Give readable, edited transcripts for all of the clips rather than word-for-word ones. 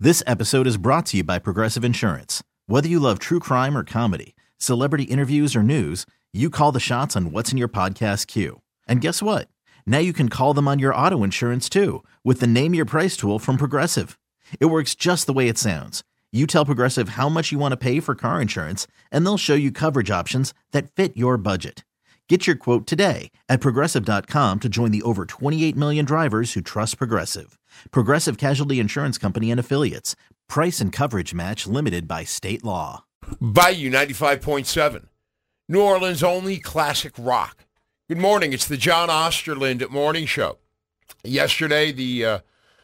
This episode is brought to you by Progressive Insurance. Whether you love true crime or comedy, celebrity interviews or news, you call the shots on what's in your podcast queue. And guess what? Now you can call them on your auto insurance too with the Name Your Price tool from Progressive. It works just the way it sounds. You tell Progressive how much you want to pay for car insurance, and they'll show you coverage options that fit your budget. Get your quote today at Progressive.com to join the over 28 million drivers who trust Progressive. Progressive Casualty Insurance Company and Affiliates. Price and coverage match limited by state law. Bayou 95.7, New Orleans' only classic rock. Good morning. It's the John Osterland Morning Show. Yesterday, the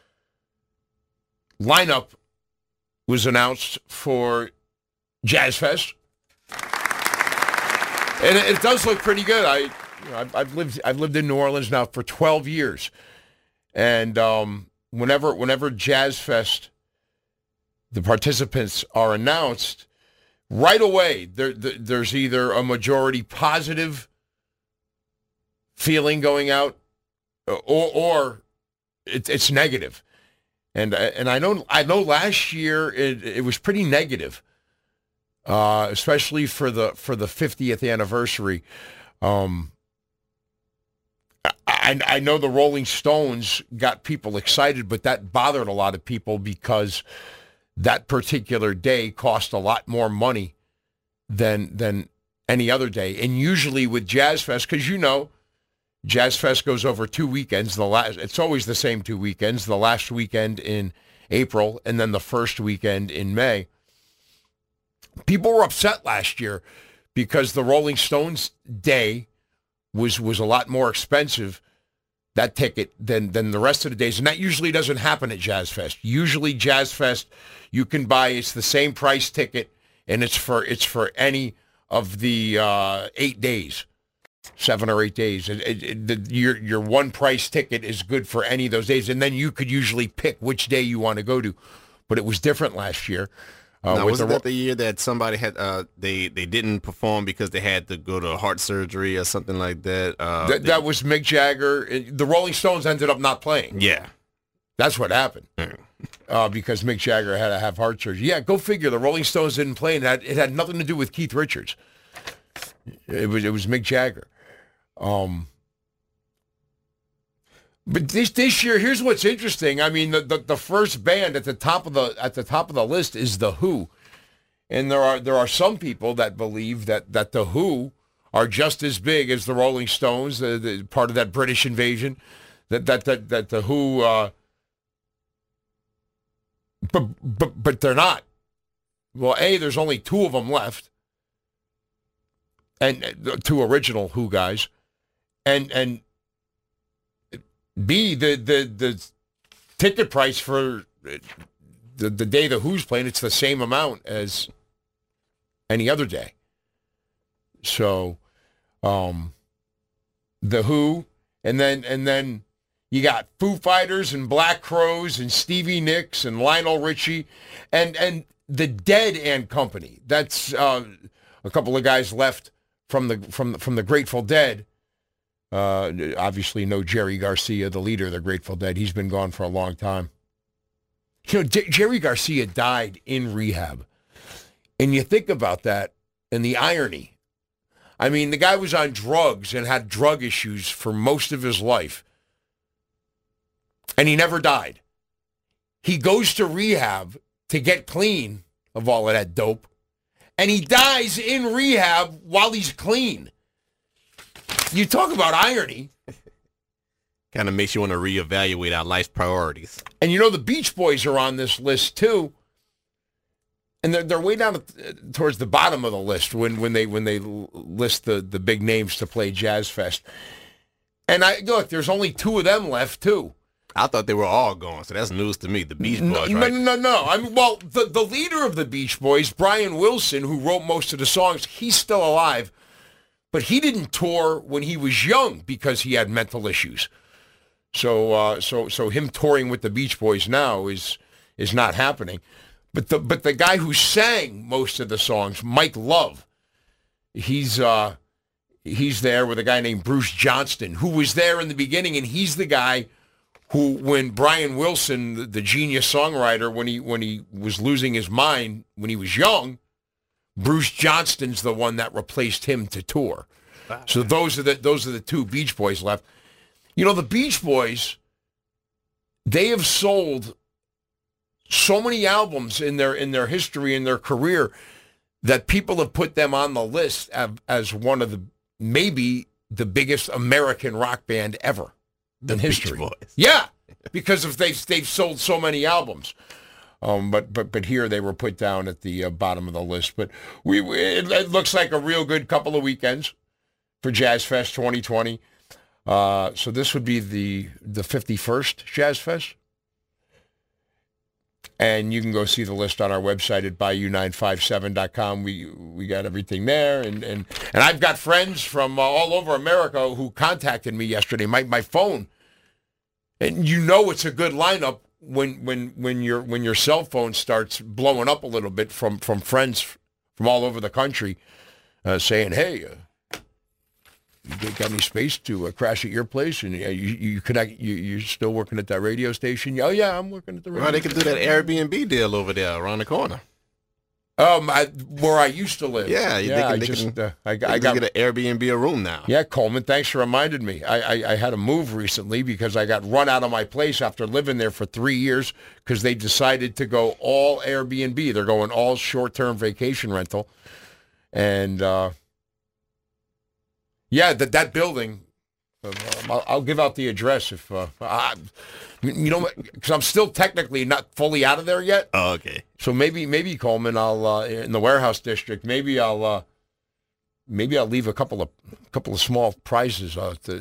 lineup was announced for Jazz Fest. And it does look pretty good. I've lived in New Orleans now for 12 years, and whenever Jazz Fest, the participants are announced, right away there's either a majority positive feeling going out, or it's negative. And I know last year it was pretty negative. Especially for the 50th anniversary. I know the Rolling Stones got people excited, but that bothered a lot of people because that particular day cost a lot more money than any other day. And usually with Jazz Fest, because you know, Jazz Fest goes over 2 weekends. It's always the same 2 weekends, the last weekend in April and then the first weekend in May. People were upset last year because the Rolling Stones day was a lot more expensive, that ticket, than the rest of the days. And that usually doesn't happen at Jazz Fest. Usually Jazz Fest, you can buy, it's the same price ticket, and it's for any of the 8 days, 7 or 8 days. Your one price ticket is good for any of those days, and then you could usually pick which day you want to go to. But it was different last year. Now, wasn't that the year that somebody had they didn't perform because they had to go to heart surgery or something like that? That was Mick Jagger. The Rolling Stones ended up not playing. Yeah. That's what happened. Because Mick Jagger had to have heart surgery. Yeah, go figure. The Rolling Stones didn't play, and it had nothing to do with Keith Richards. It was Mick Jagger. But this year, here's what's interesting. I mean, the first band at the top of the list is The Who, and there are some people that believe that The Who are just as big as the Rolling Stones, the part of that British invasion. That The Who, but they're not. Well, there's only 2 of them left, and 2 original Who guys, and B, the ticket price for the day the Who's playing, it's the same amount as any other day. So, the Who, and then you got Foo Fighters and Black Crowes and Stevie Nicks and Lionel Richie and the Dead and Company. That's a couple of guys left from the Grateful Dead. Obviously no Jerry Garcia, the leader of the Grateful Dead. He's been gone for a long time. You know, Jerry Garcia died in rehab. And you think about that and the irony. I mean, the guy was on drugs and had drug issues for most of his life. And he never died. He goes to rehab to get clean of all of that dope. And he dies in rehab while he's clean. You talk about irony. Kind of makes you want to reevaluate our life's priorities. And you know the Beach Boys are on this list too, and they're way down towards the bottom of the list when they list the big names to play Jazz Fest. And look, there's only 2 of them left too. I thought they were all gone, so that's news to me. The Beach Boys, right? No. I mean, well, the leader of the Beach Boys, Brian Wilson, who wrote most of the songs, he's still alive. But he didn't tour when he was young because he had mental issues. So him touring with the Beach Boys now is not happening. But the guy who sang most of the songs, Mike Love, he's there with a guy named Bruce Johnston, who was there in the beginning, and he's the guy who, when Brian Wilson, the genius songwriter, when he was losing his mind when he was young, Bruce Johnston's the one that replaced him to tour. So those are the two Beach Boys left. You know, the Beach Boys, they have sold so many albums in their history, in their career, that people have put them on the list as one of maybe the biggest American rock band ever in history. Beach Boys. Yeah, because they've sold so many albums. But here they were put down at the bottom of the list. But it looks like a real good couple of weekends for Jazz Fest 2020. So this would be the 51st Jazz Fest. And you can go see the list on our website at Bayou957.com. We got everything there. And I've got friends from all over America who contacted me yesterday. My phone. And you know it's a good lineup when your cell phone starts blowing up a little bit from friends from all over the country saying, hey, you got any space to crash at your place? And you connect. You're still working at that radio station? Oh yeah, I'm working at the radio. Well, they could do that Airbnb deal over there around the corner. Where I used to live. Yeah, they can get an Airbnb a room now. Yeah, Coleman, thanks for reminding me. I had to move recently because I got run out of my place after living there for 3 years because they decided to go all Airbnb. They're going all short-term vacation rental. And, yeah, that building, I'll give out the address if, because I'm still technically not fully out of there yet. Oh, okay. So maybe Coleman, I'll in the warehouse district. Maybe I'll leave a couple of small prizes.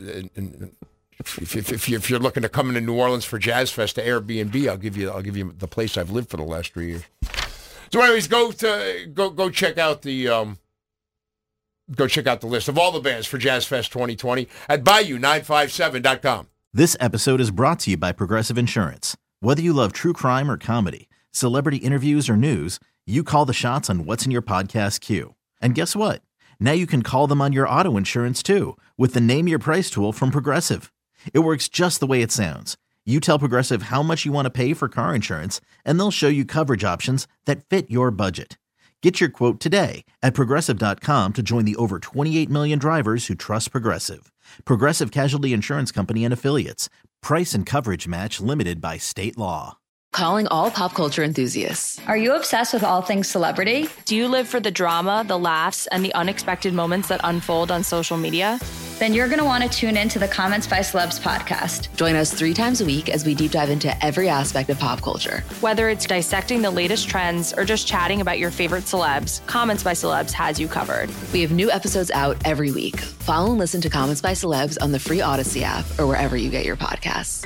If you're looking to come into New Orleans for Jazz Fest to Airbnb, I'll give you the place I've lived for the last 3 years. So anyways, go check out the list of all the bands for Jazz Fest 2020 at Bayou957.com. This episode is brought to you by Progressive Insurance. Whether you love true crime or comedy, celebrity interviews or news, you call the shots on what's in your podcast queue. And guess what? Now you can call them on your auto insurance too with the Name Your Price tool from Progressive. It works just the way it sounds. You tell Progressive how much you want to pay for car insurance, and they'll show you coverage options that fit your budget. Get your quote today at Progressive.com to join the over 28 million drivers who trust Progressive. Progressive Casualty Insurance Company and Affiliates. Price and coverage match limited by state law. Calling all pop culture enthusiasts. Are you obsessed with all things celebrity? Do you live for the drama, the laughs, and the unexpected moments that unfold on social media? Then you're going to want to tune in to the Comments by Celebs podcast. Join us 3 times a week as we deep dive into every aspect of pop culture. Whether it's dissecting the latest trends or just chatting about your favorite celebs, Comments by Celebs has you covered. We have new episodes out every week. Follow and listen to Comments by Celebs on the free Odyssey app or wherever you get your podcasts.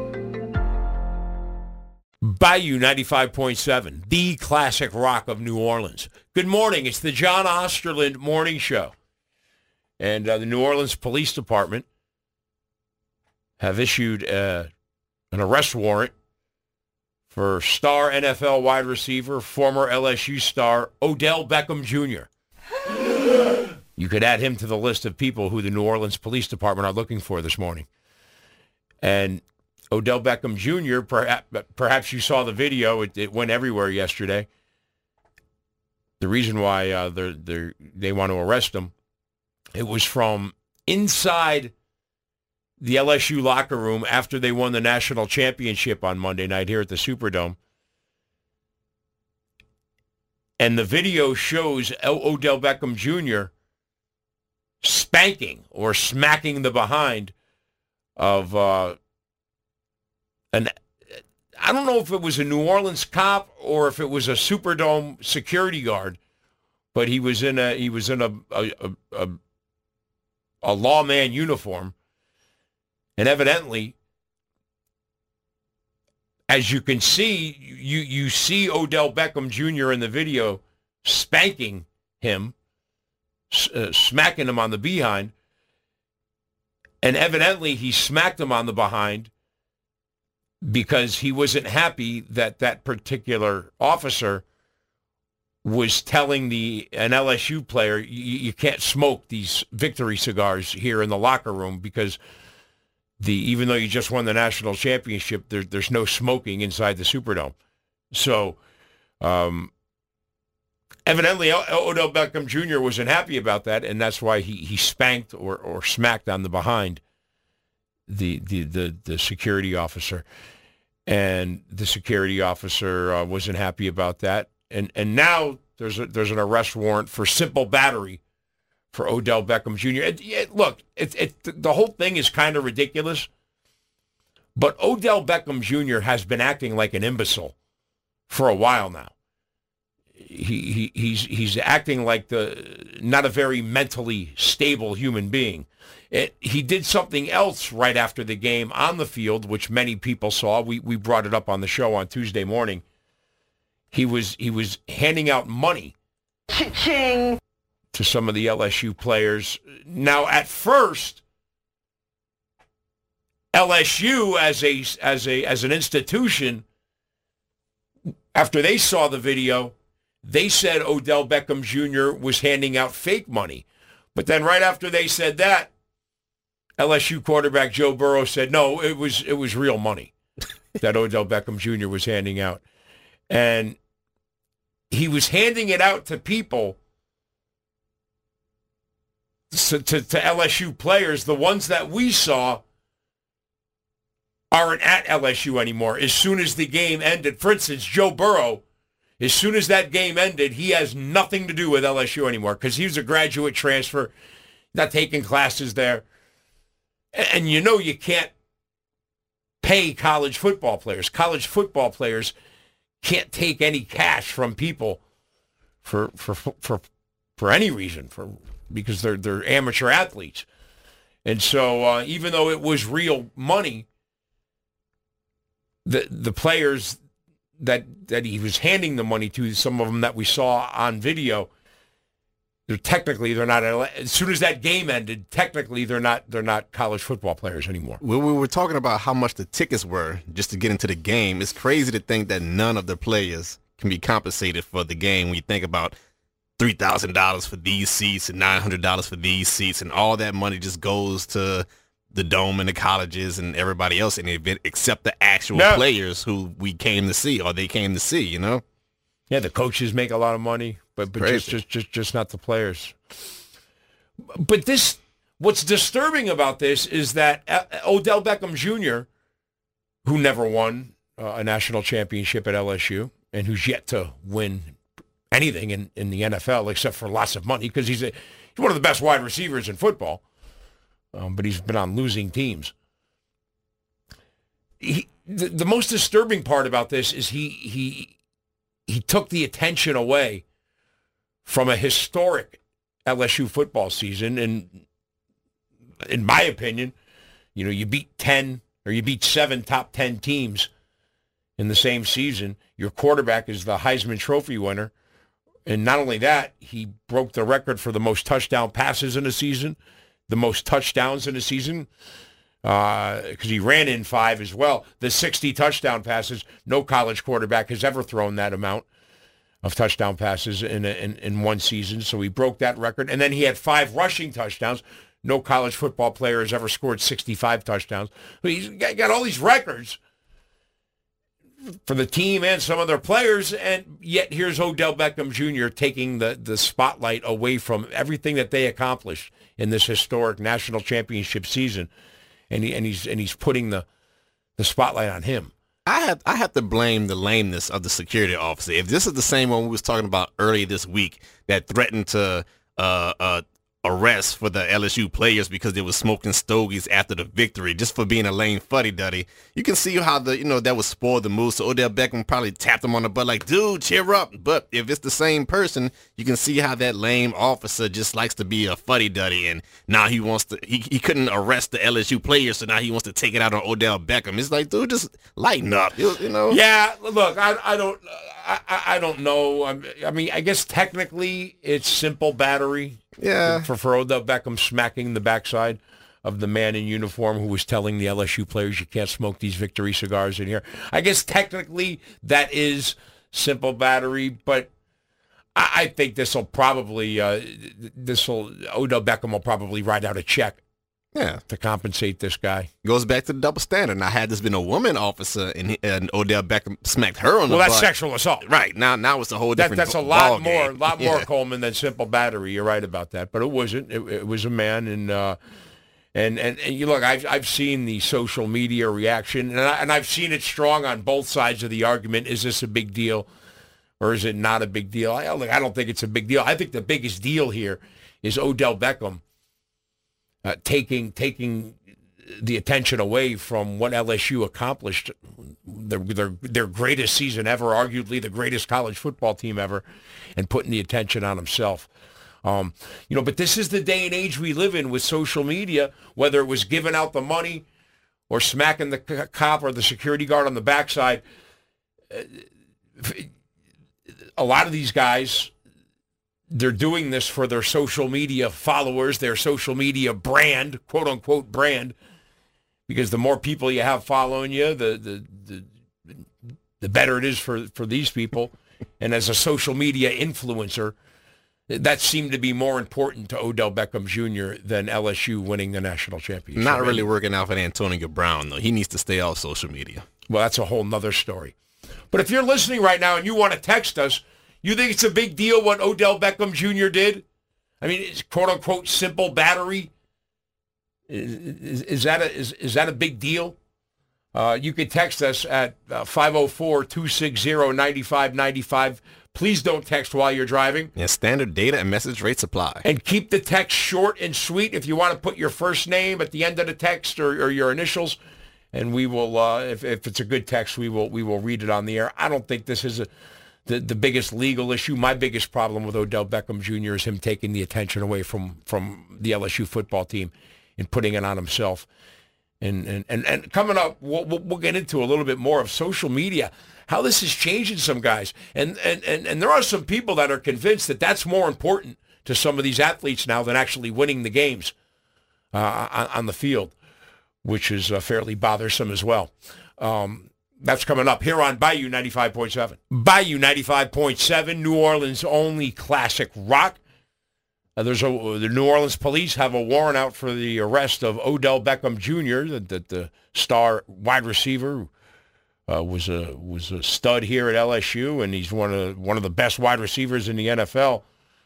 Bayou 95.7, the classic rock of New Orleans. Good morning. It's the John Osterland Morning Show. And the New Orleans Police Department have issued an arrest warrant for star NFL wide receiver, former LSU star, Odell Beckham Jr. You could add him to the list of people who the New Orleans Police Department are looking for this morning. And Odell Beckham Jr., perhaps you saw the video. It went everywhere yesterday. The reason why they want to arrest him, it was from inside the LSU locker room after they won the national championship on Monday night here at the Superdome. And the video shows Odell Beckham Jr. spanking or smacking the behind of I don't know if it was a New Orleans cop or if it was a Superdome security guard, but he was in a lawman uniform, and evidently, as you can see, you see Odell Beckham Jr. in the video spanking him, smacking him on the behind, and evidently he smacked him on the behind because he wasn't happy that particular officer was telling an LSU player, you can't smoke these victory cigars here in the locker room because even though you just won the national championship, there's no smoking inside the Superdome. So evidently Odell Beckham Jr. wasn't happy about that, and that's why he spanked or smacked on the behind the security officer. And the security officer wasn't happy about that. And now there's an arrest warrant for simple battery for Odell Beckham Jr. Look, the whole thing is kind of ridiculous, but Odell Beckham Jr. has been acting like an imbecile for a while now. He's acting like not a very mentally stable human being. He did something else right after the game on the field, which many people saw. We brought it up on the show on Tuesday morning. He was handing out money Cha-ching. To some of the LSU players. Now, at first, LSU as an institution, after they saw the video, they said Odell Beckham Jr. was handing out fake money. But then right after they said that, LSU quarterback Joe Burrow said, no, it was real money that Odell Beckham Jr. was handing out. And he was handing it out to people, to LSU players. The ones that we saw aren't at LSU anymore. As soon as the game ended, for instance, Joe Burrow, as soon as that game ended, he has nothing to do with LSU anymore because he was a graduate transfer, not taking classes there. And you know you can't pay college football players. College football players can't take any cash from people for any reason, because they're amateur athletes. And so even though it was real money, the players that he was handing the money to, some of them that we saw on video, they're not. As soon as that game ended, technically they're not college football players anymore. When we were talking about how much the tickets were just to get into the game, it's crazy to think that none of the players can be compensated for the game. When you think about $3,000 for these seats and $900 for these seats, and all that money just goes to the dome and the colleges and everybody else in the event, except the actual players who we came to see or they came to see. You know. Yeah, the coaches make a lot of money. But just not the players. But what's disturbing about this is that Odell Beckham Jr., who never won a national championship at LSU and who's yet to win anything in the NFL except for lots of money, because he's one of the best wide receivers in football, but he's been on losing teams. The most disturbing part about this is he took the attention away from a historic LSU football season. And in my opinion, you beat 10 or you beat 7 top 10 teams in the same season. Your quarterback is the Heisman Trophy winner. And not only that, he broke the record for the most touchdown passes in a season, the most touchdowns in a season, because he ran in 5 as well. The 60 touchdown passes, no college quarterback has ever thrown that amount of touchdown passes in one season. So he broke that record. And then he had 5 rushing touchdowns. No college football player has ever scored 65 touchdowns. So he's got all these records for the team and some of their players, and yet here's Odell Beckham Jr. taking the spotlight away from everything that they accomplished in this historic national championship season, and he's putting the spotlight on him. I have to blame the lameness of the security officer. If this is the same one we was talking about earlier this week that threatened to arrest for the LSU players because they were smoking stogies after the victory just for being a lame fuddy-duddy, you can see how that would spoil the mood. So Odell Beckham probably tapped him on the butt like, dude, cheer up. But if it's the same person, you can see how that lame officer just likes to be a fuddy-duddy, and now he wants to, he couldn't arrest the LSU players, so now he wants to take it out on Odell Beckham. It's like, dude, just lighten up, you know? Yeah, look, I don't know. I mean, I guess technically it's simple battery. Yeah. For Odell Beckham smacking the backside of the man in uniform who was telling the LSU players you can't smoke these victory cigars in here. I guess technically that is simple battery, but I think Odell Beckham will probably write out a check Yeah. to compensate this guy. Goes back to the double standard. Now, had this been a woman officer and Odell Beckham smacked her on the Well, that's butt, sexual assault. right. Now it's a whole different That's a lot more, Yeah. Coleman, than simple battery. You're right about that, but it wasn't. It was a man, and you look. I've seen the social media reaction, and I've seen it strong on both sides of the argument. Is this a big deal, or is it not a big deal? I don't think it's a big deal. I think the biggest deal here is Odell Beckham taking the attention away from what LSU accomplished, their greatest season ever, arguably the greatest college football team ever, and putting the attention on himself. But this is the day and age we live in with social media, whether it was giving out the money or smacking the cop or the security guard on the backside. A lot of these guys, they're doing this for their social media followers, their social media brand, quote unquote brand, because the more people you have following you, the better it is for these people. And as a social media influencer, that seemed to be more important to Odell Beckham Jr. than LSU winning the national championship. Not really working out for Antonio Brown, though. He needs to stay off social media. Well, that's a whole nother story. But if you're listening right now and you want to text us, you think it's a big deal what Odell Beckham Jr. did? I mean, it's quote-unquote simple battery. Is that a big deal? You can text us at 504-260-9595. Please don't text while you're driving. And standard data and message rates apply. And keep the text short and sweet. If you want to put your first name at the end of the text or your initials, and we will, if it's a good text, we will read it on the air. I don't think this is the biggest legal issue. My biggest problem with Odell Beckham Jr. is him taking the attention away from the LSU football team and putting it on himself. And coming up, we'll get into a little bit more of social media, how this is changing some guys. And there are some people that are convinced that that's more important to some of these athletes now than actually winning the games on the field, which is fairly bothersome as well. That's coming up here on Bayou 95.7. Bayou 95.7, New Orleans' only classic rock. The New Orleans police have a warrant out for the arrest of Odell Beckham Jr., the star wide receiver, was a stud here at LSU, and he's one of the best wide receivers in the NFL.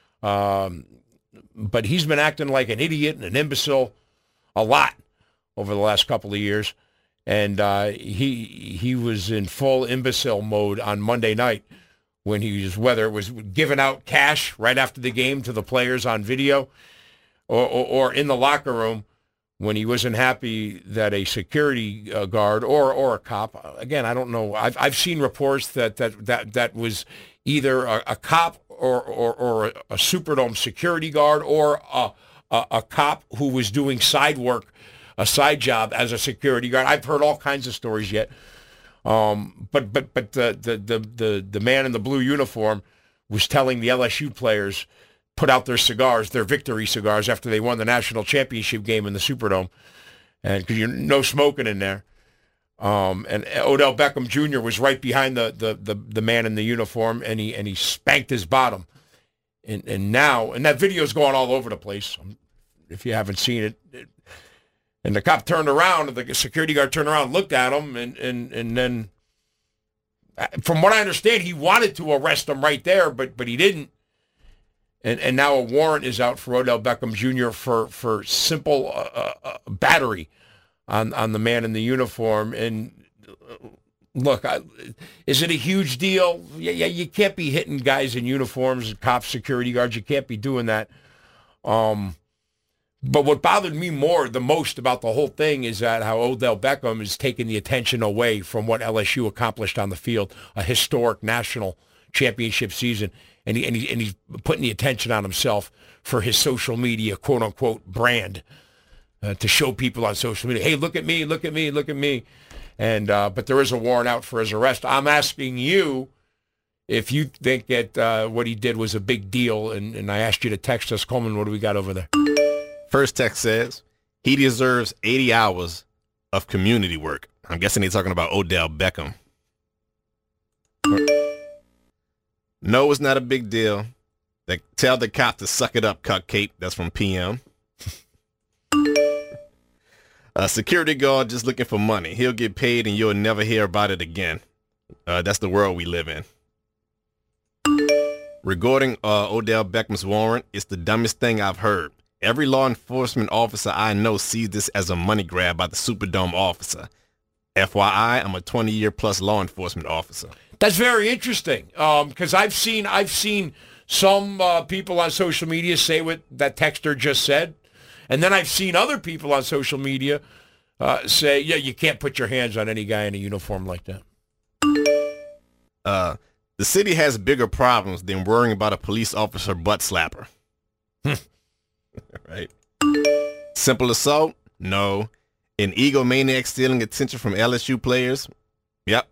But he's been acting like an idiot and an imbecile a lot over the last couple of years, and he was in full imbecile mode on Monday night when whether it was giving out cash right after the game to the players on video, or in the locker room when he wasn't happy that a security guard or a cop. Again, I don't know. I've seen reports that was either a cop or a Superdome security guard or a cop who was doing side work, a side job as a security guard. I've heard all kinds of stories yet. But the man in the blue uniform was telling the LSU players put out their cigars, their victory cigars, after they won the national championship game in the Superdome, and because no smoking in there. And Odell Beckham Jr. was right behind the man in the uniform, and he spanked his bottom. And that video's going all over the place. If you haven't seen it. And the cop turned around, and the security guard turned around, looked at him, and then, from what I understand, he wanted to arrest him right there, but he didn't. And now a warrant is out for Odell Beckham Jr. for simple battery on the man in the uniform. And look, is it a huge deal? Yeah, you can't be hitting guys in uniforms, cops, security guards. You can't be doing that. But what bothered me the most about the whole thing is that how Odell Beckham is taking the attention away from what LSU accomplished on the field, a historic national championship season, and he's putting the attention on himself for his social media, quote unquote, brand, to show people on social media, hey, look at me, look at me, look at me. And but there is a warrant out for his arrest. I'm asking you if you think that what he did was a big deal, and I asked you to text us. Coleman, what do we got over there? First text says, he deserves 80 hours of community work. I'm guessing they're talking about Odell Beckham. No, it's not a big deal. Tell the cop to suck it up, Cupcake. That's from PM. A security guard just looking for money. He'll get paid and you'll never hear about it again. That's the world we live in. Regarding Odell Beckham's warrant, it's the dumbest thing I've heard. Every law enforcement officer I know sees this as a money grab by the Superdome officer. FYI, I'm a 20-year-plus law enforcement officer. That's very interesting because I've seen some people on social media say what that texter just said, and then I've seen other people on social media say, yeah, you can't put your hands on any guy in a uniform like that. The city has bigger problems than worrying about a police officer butt slapper. Right? Simple assault? No. An egomaniac stealing attention from LSU players? Yep.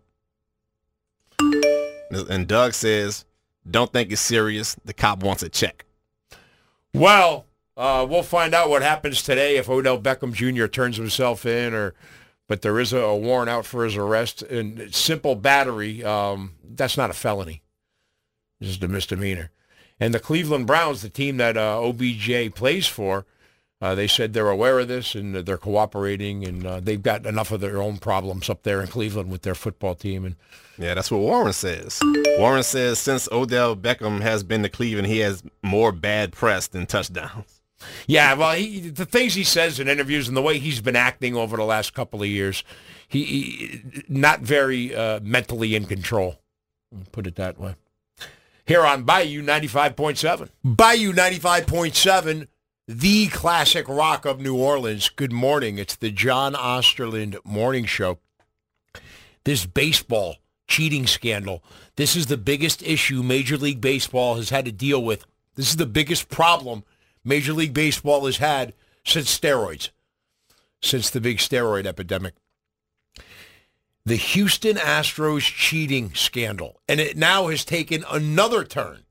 And Doug says, don't think it's serious. The cop wants a check. Well, we'll find out what happens today if Odell Beckham Jr. turns himself in, but there is a warrant out for his arrest. And simple battery, that's not a felony. This is a misdemeanor. And the Cleveland Browns, the team that OBJ plays for, they said they're aware of this and they're cooperating, and they've got enough of their own problems up there in Cleveland with their football team. And yeah, that's what Warren says. Warren says since Odell Beckham has been to Cleveland, he has more bad press than touchdowns. Yeah, well, the things he says in interviews and the way he's been acting over the last couple of years, he not very mentally in control. I'll put it that way. Here on Bayou 95.7. Bayou 95.7, the classic rock of New Orleans. Good morning. It's the John Osterland Morning Show. This baseball cheating scandal, this is the biggest issue Major League Baseball has had to deal with. This is the biggest problem Major League Baseball has had since steroids, since the big steroid epidemic. The Houston Astros cheating scandal, and it now has taken another turn.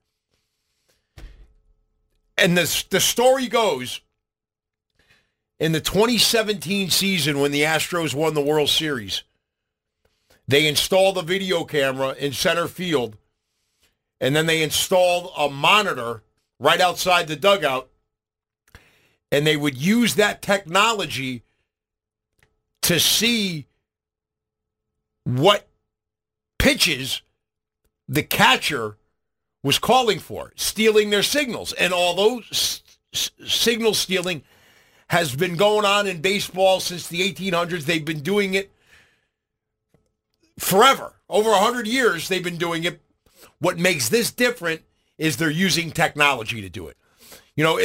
And the story goes, in the 2017 season when the Astros won the World Series, they installed a video camera in center field, and then they installed a monitor right outside the dugout, and they would use that technology to see what pitches the catcher was calling for, stealing their signals. And although signal stealing has been going on in baseball since the 1800s, they've been doing it forever. Over 100 years, they've been doing it. What makes this different is they're using technology to do it. You know,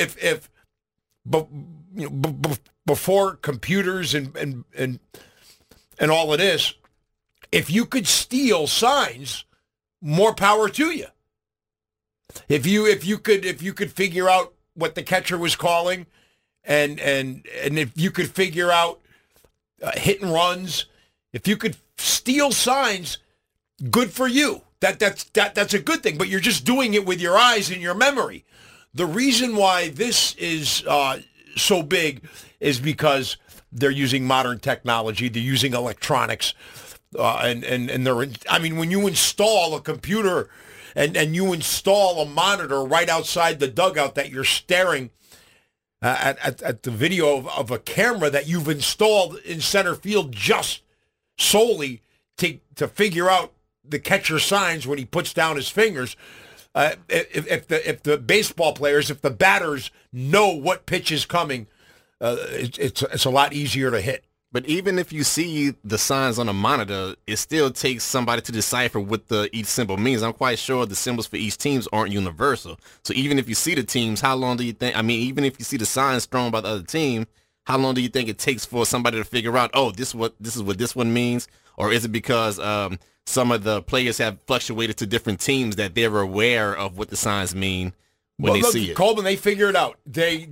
before computers and all of this, if you could steal signs, more power to you. If you could figure out what the catcher was calling, and if you could figure out hit and runs, if you could steal signs, good for you. That's a good thing. But you're just doing it with your eyes and your memory. The reason why this is so big is because they're using modern technology. They're using electronics. And they're, I mean, when you install a computer and you install a monitor right outside the dugout that you're staring at the video of a camera that you've installed in center field just solely to figure out the catcher signs when he puts down his fingers. If the baseball players, if the batters know what pitch is coming, it's a lot easier to hit. But even if you see the signs on a monitor, it still takes somebody to decipher what each symbol means. I'm quite sure the symbols for each teams aren't universal. So even if you see the teams, how long do you think, I mean, even if you see the signs thrown by the other team, how long do you think it takes for somebody to figure out, oh, this is what this one means? Or is it because some of the players have fluctuated to different teams that they're aware of what the signs mean when they see it? Coleman, they figure it out.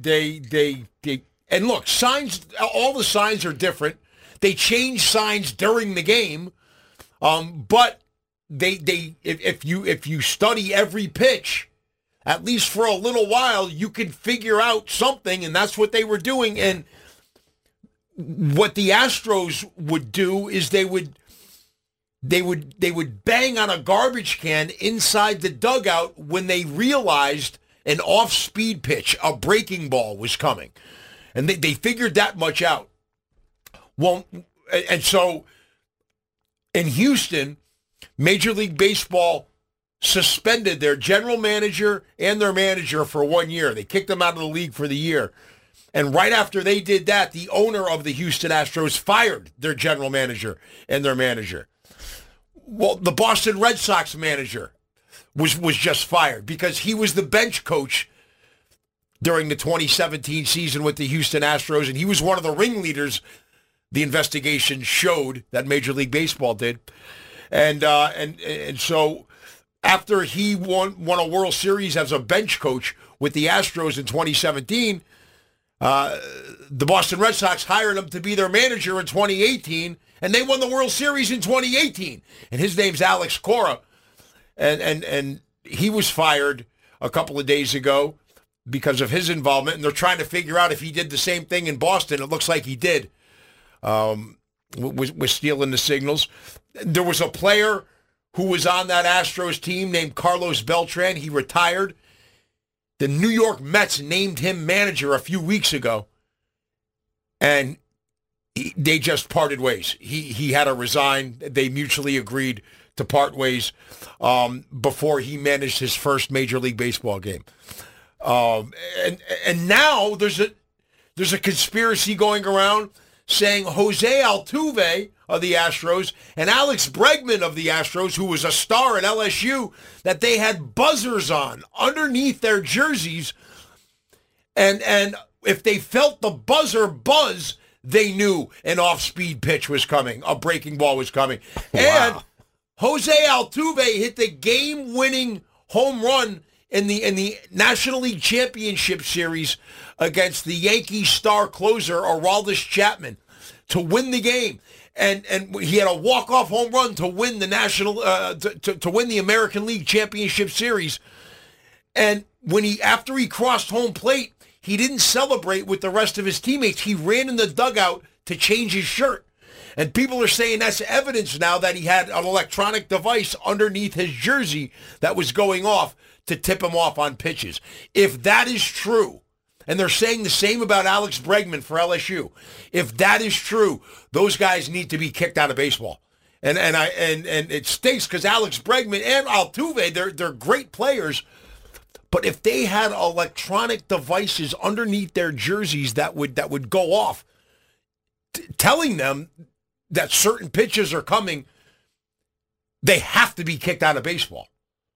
And look, signs, all the signs are different. They change signs during the game, but if you study every pitch, at least for a little while, you can figure out something, and that's what they were doing. And what the Astros would do is they would bang on a garbage can inside the dugout when they realized an off-speed pitch, a breaking ball was coming. And they figured that much out. Well, and so in Houston, Major League Baseball suspended their general manager and their manager for 1 year. They kicked them out of the league for the year. And right after they did that, the owner of the Houston Astros fired their general manager and their manager. Well, the Boston Red Sox manager was just fired because he was the bench coach during the 2017 season with the Houston Astros, and he was one of the ringleaders the investigation showed that Major League Baseball did. And so after he won a World Series as a bench coach with the Astros in 2017, the Boston Red Sox hired him to be their manager in 2018, and they won the World Series in 2018. And his name's Alex Cora, and he was fired a couple of days ago because of his involvement, and they're trying to figure out if he did the same thing in Boston. It looks like he did, with stealing the signals. There was a player who was on that Astros team named Carlos Beltran. He retired. The New York Mets named him manager a few weeks ago, and they just parted ways. He had to resign. They mutually agreed to part ways before he managed his first Major League Baseball game. And now there's a conspiracy going around saying Jose Altuve of the Astros and Alex Bregman of the Astros, who was a star at LSU, that they had buzzers on underneath their jerseys, and if they felt the buzzer buzz, they knew an off-speed pitch was coming, a breaking ball was coming. Wow. And Jose Altuve hit the game-winning home run in the National League Championship Series against the Yankees star closer Aroldis Chapman to win the game, and he had a walk-off home run to win the to win the American League Championship Series. And after he crossed home plate, he didn't celebrate with the rest of his teammates. He ran in the dugout to change his shirt. And people are saying that's evidence now that he had an electronic device underneath his jersey that was going off to tip him off on pitches. If that is true, and they're saying the same about Alex Bregman for LSU, if that is true, those guys need to be kicked out of baseball. And it stinks because Alex Bregman and Altuve, they're great players. But if they had electronic devices underneath their jerseys that would go off, telling them that certain pitches are coming, they have to be kicked out of baseball.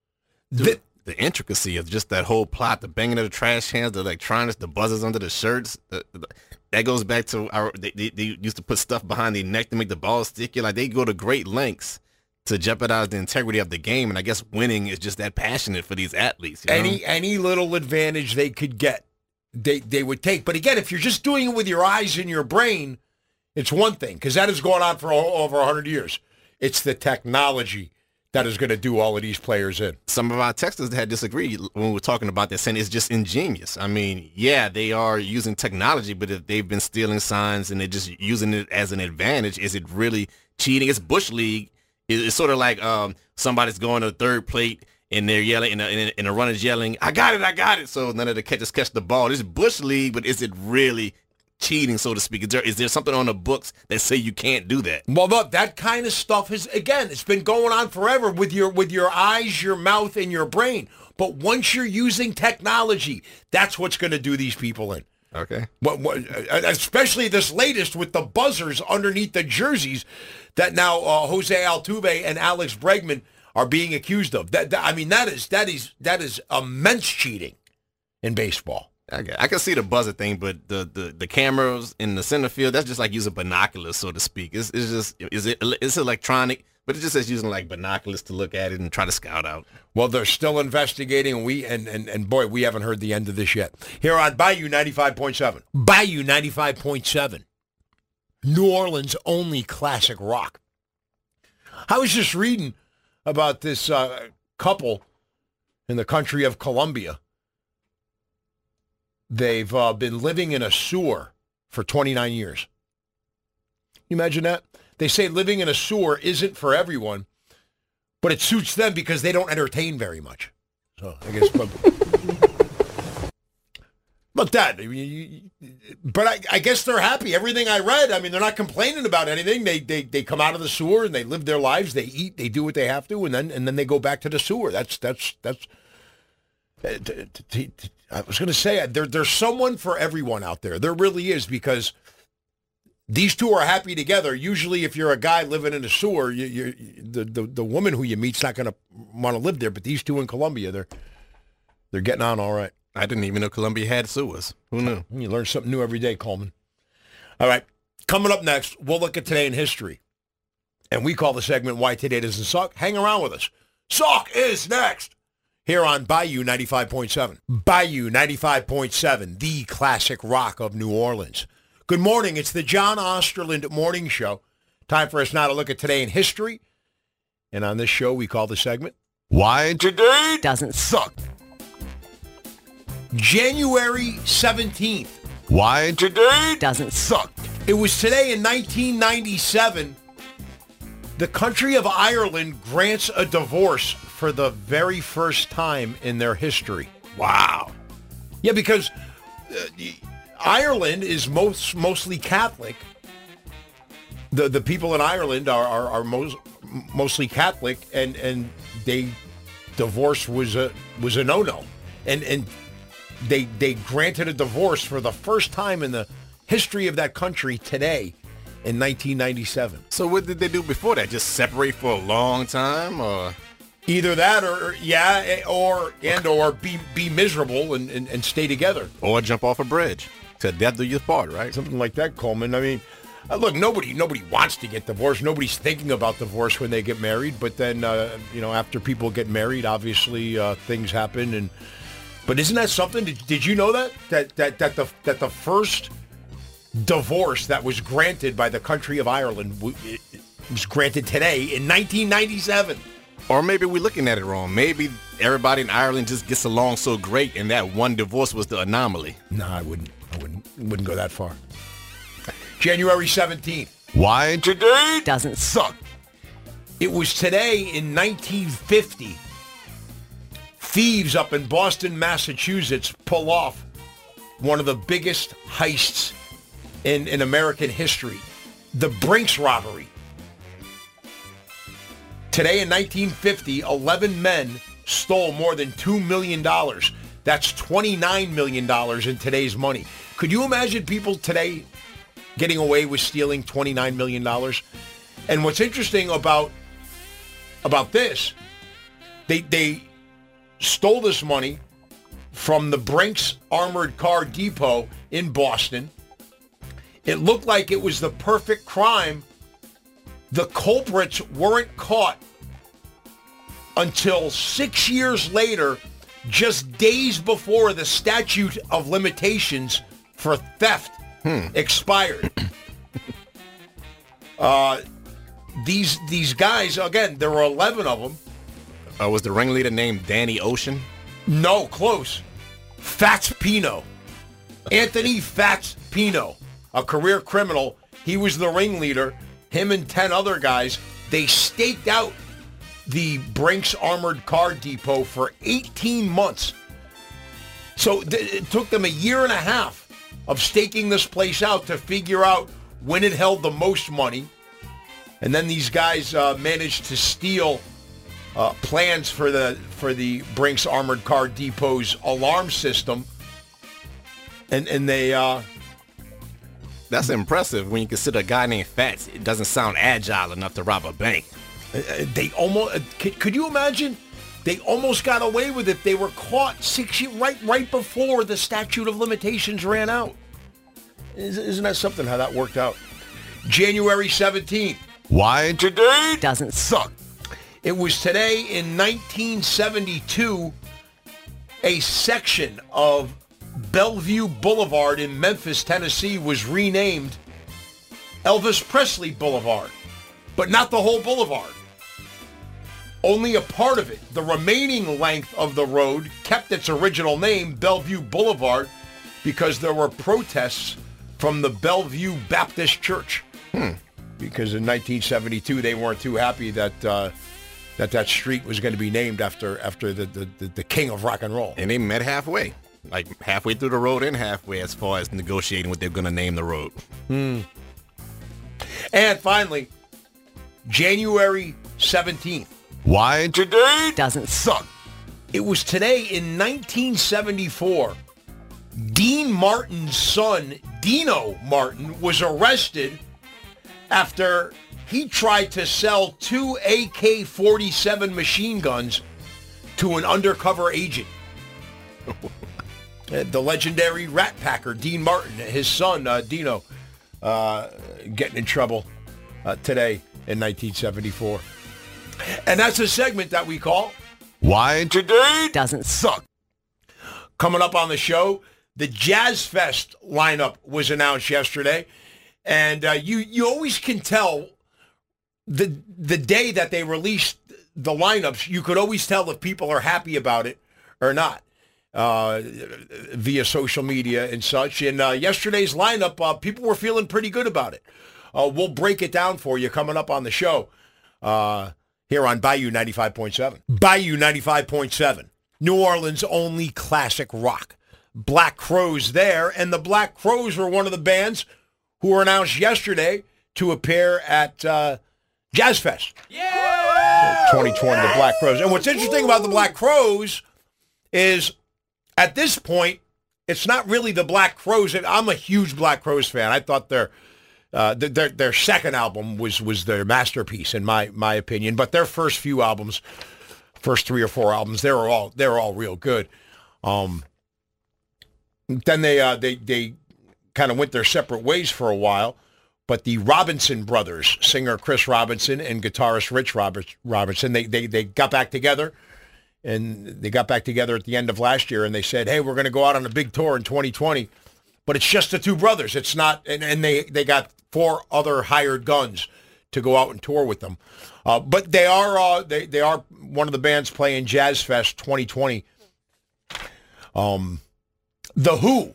The intricacy of just that whole plot, the banging of the trash cans, the electronics, the buzzers under the shirts, that goes back to they used to put stuff behind the neck to make the ball sticky. Like, they go to great lengths to jeopardize the integrity of the game, and I guess winning is just that passionate for these athletes. You know? Any little advantage they could get, they would take. But again, if you're just doing it with your eyes and your brain, it's one thing, because that has gone on for over 100 years. It's the technology that is going to do all of these players in. Some of our texters had disagreed when we were talking about that, saying it's just ingenious. I mean, yeah, they are using technology, but if they've been stealing signs and they're just using it as an advantage, is it really cheating? It's Bush League. It's sort of like somebody's going to third plate and they're yelling, and the runner's yelling, I got it. So none of the catchers catch the ball. It's Bush League, but is it really cheating, so to speak? Is there something on the books that say you can't do that? Well, look, that kind of stuff it's been going on forever with your eyes, your mouth, and your brain. But once you're using technology, that's what's going to do these people in. Okay. Especially this latest with the buzzers underneath the jerseys that now Jose Altuve and Alex Bregman are being accused of. That is immense cheating in baseball. I can see the buzzer thing, but the cameras in the center field, that's just like using binoculars, so to speak. It's electronic, but it just says using like binoculars to look at it and try to scout out. Well, they're still investigating, and boy, we haven't heard the end of this yet. Here on Bayou 95.7. Bayou 95.7. New Orleans' only classic rock. I was just reading about this couple in the country of Colombia. They've been living in a sewer for 29 years. Can you imagine that? They say living in a sewer isn't for everyone, but it suits them because they don't entertain very much. So I guess. Look, Dad, but I guess they're happy. Everything I read, I mean, they're not complaining about anything. They come out of the sewer and they live their lives. They eat, they do what they have to, and then they go back to the sewer. That's. I was going to say there's someone for everyone out there. There really is, because these two are happy together. Usually, if you're a guy living in a sewer, the woman who you meet's not going to want to live there. But these two in Columbia, they're getting on all right. I didn't even know Columbia had sewers. Who knew? You learn something new every day, Coleman. All right. Coming up next, we'll look at today in history. And we call the segment Why Today Doesn't Suck. Hang around with us. Suck is next. Here on Bayou 95.7. Bayou 95.7, the classic rock of New Orleans. Good morning. It's the John Osterland Morning Show. Time for us now to look at today in history. And on this show, we call the segment Why Today Doesn't Suck. January 17th. Why Today Doesn't Suck. It was today in 1997, the country of Ireland grants a divorce for the very first time in their history. Wow. Yeah, because Ireland is mostly Catholic. The people in Ireland are mostly Catholic, and divorce was a no-no. And they granted a divorce for the first time in the history of that country today in 1997. So what did they do before that? Just separate for a long time, or either that, or be miserable and stay together, or jump off a bridge to death do your part, right? Something like that, Coleman. I mean, look, nobody wants to get divorced. Nobody's thinking about divorce when they get married. But then, after people get married, obviously things happen. But isn't that something? Did you know that the first divorce that was granted by the country of Ireland was granted today in 1997? Or maybe we're looking at it wrong. Maybe everybody in Ireland just gets along so great, and that one divorce was the anomaly. No, I wouldn't go that far. January 17th. Why Today Doesn't Suck. It was today in 1950. Thieves up in Boston, Massachusetts pull off one of the biggest heists in American history, the Brinks robbery. Today in 1950, 11 men stole more than $2 million. That's $29 million in today's money. Could you imagine people today getting away with stealing $29 million? And what's interesting about this, they stole this money from the Brinks Armored Car Depot in Boston. It looked like it was the perfect crime. The culprits weren't caught until 6 years later, just days before the statute of limitations for theft expired. These guys, again, there were 11 of them. Was the ringleader named Danny Ocean? No, close. Fats Pino. Anthony Fats Pino, a career criminal. He was the ringleader. Him and 10 other guys, they staked out the Brinks Armored Car Depot for 18 months. So it took them a year and a half of staking this place out to figure out when it held the most money. And then these guys managed to steal plans for the Brinks Armored Car Depot's alarm system. And they... That's impressive when you consider a guy named Fats. It doesn't sound agile enough to rob a bank. They almost... Could you imagine? They almost got away with it. They were caught 6 years, right before the statute of limitations ran out. Isn't that something how that worked out? January 17th. Why Today Doesn't Suck. It was today in 1972, a section of Bellevue Boulevard in Memphis, Tennessee was renamed Elvis Presley Boulevard, but not the whole boulevard. Only a part of it. The remaining length of the road kept its original name, Bellevue Boulevard, because there were protests from the Bellevue Baptist Church. Because in 1972, they weren't too happy that that street was going to be named after the king of rock and roll. And they met halfway. like halfway through the road and halfway as far as negotiating what they're going to name the road. And finally, January 17th. Why Today Doesn't suck. It was today in 1974. Dean Martin's son, Dino Martin, was arrested after he tried to sell 2 AK-47 machine guns to an undercover agent. The legendary rat packer, Dean Martin, his son, Dino, getting in trouble today in 1974. And that's a segment that we call Why Today doesn't Suck. Coming up on the show, the Jazz Fest lineup was announced yesterday. And you always can tell the day that they released the lineups, you could always tell if people are happy about it or not via social media and such. And yesterday's lineup, people were feeling pretty good about it. We'll break it down for you coming up on the show here on Bayou 95.7. Bayou 95.7, New Orleans' only classic rock. Black Crowes there, and the Black Crowes were one of the bands who were announced yesterday to appear at Jazz Fest. Yeah! 2020, the Black Crowes. And what's interesting about the Black Crowes is, at this point, it's not really the Black Crowes. I'm a huge Black Crowes fan. I thought their second album was their masterpiece, in my opinion. But their first few albums, first 3 or 4 albums, they were all real good. Then they kind of went their separate ways for a while. But the Robinson brothers, singer Chris Robinson and guitarist Rich Robinson, they got back together. And they got back together at the end of last year, and they said, hey, we're going to go out on a big tour in 2020. But it's just the 2 brothers. It's not, and they got 4 other hired guns to go out and tour with them. But they are one of the bands playing Jazz Fest 2020. The Who.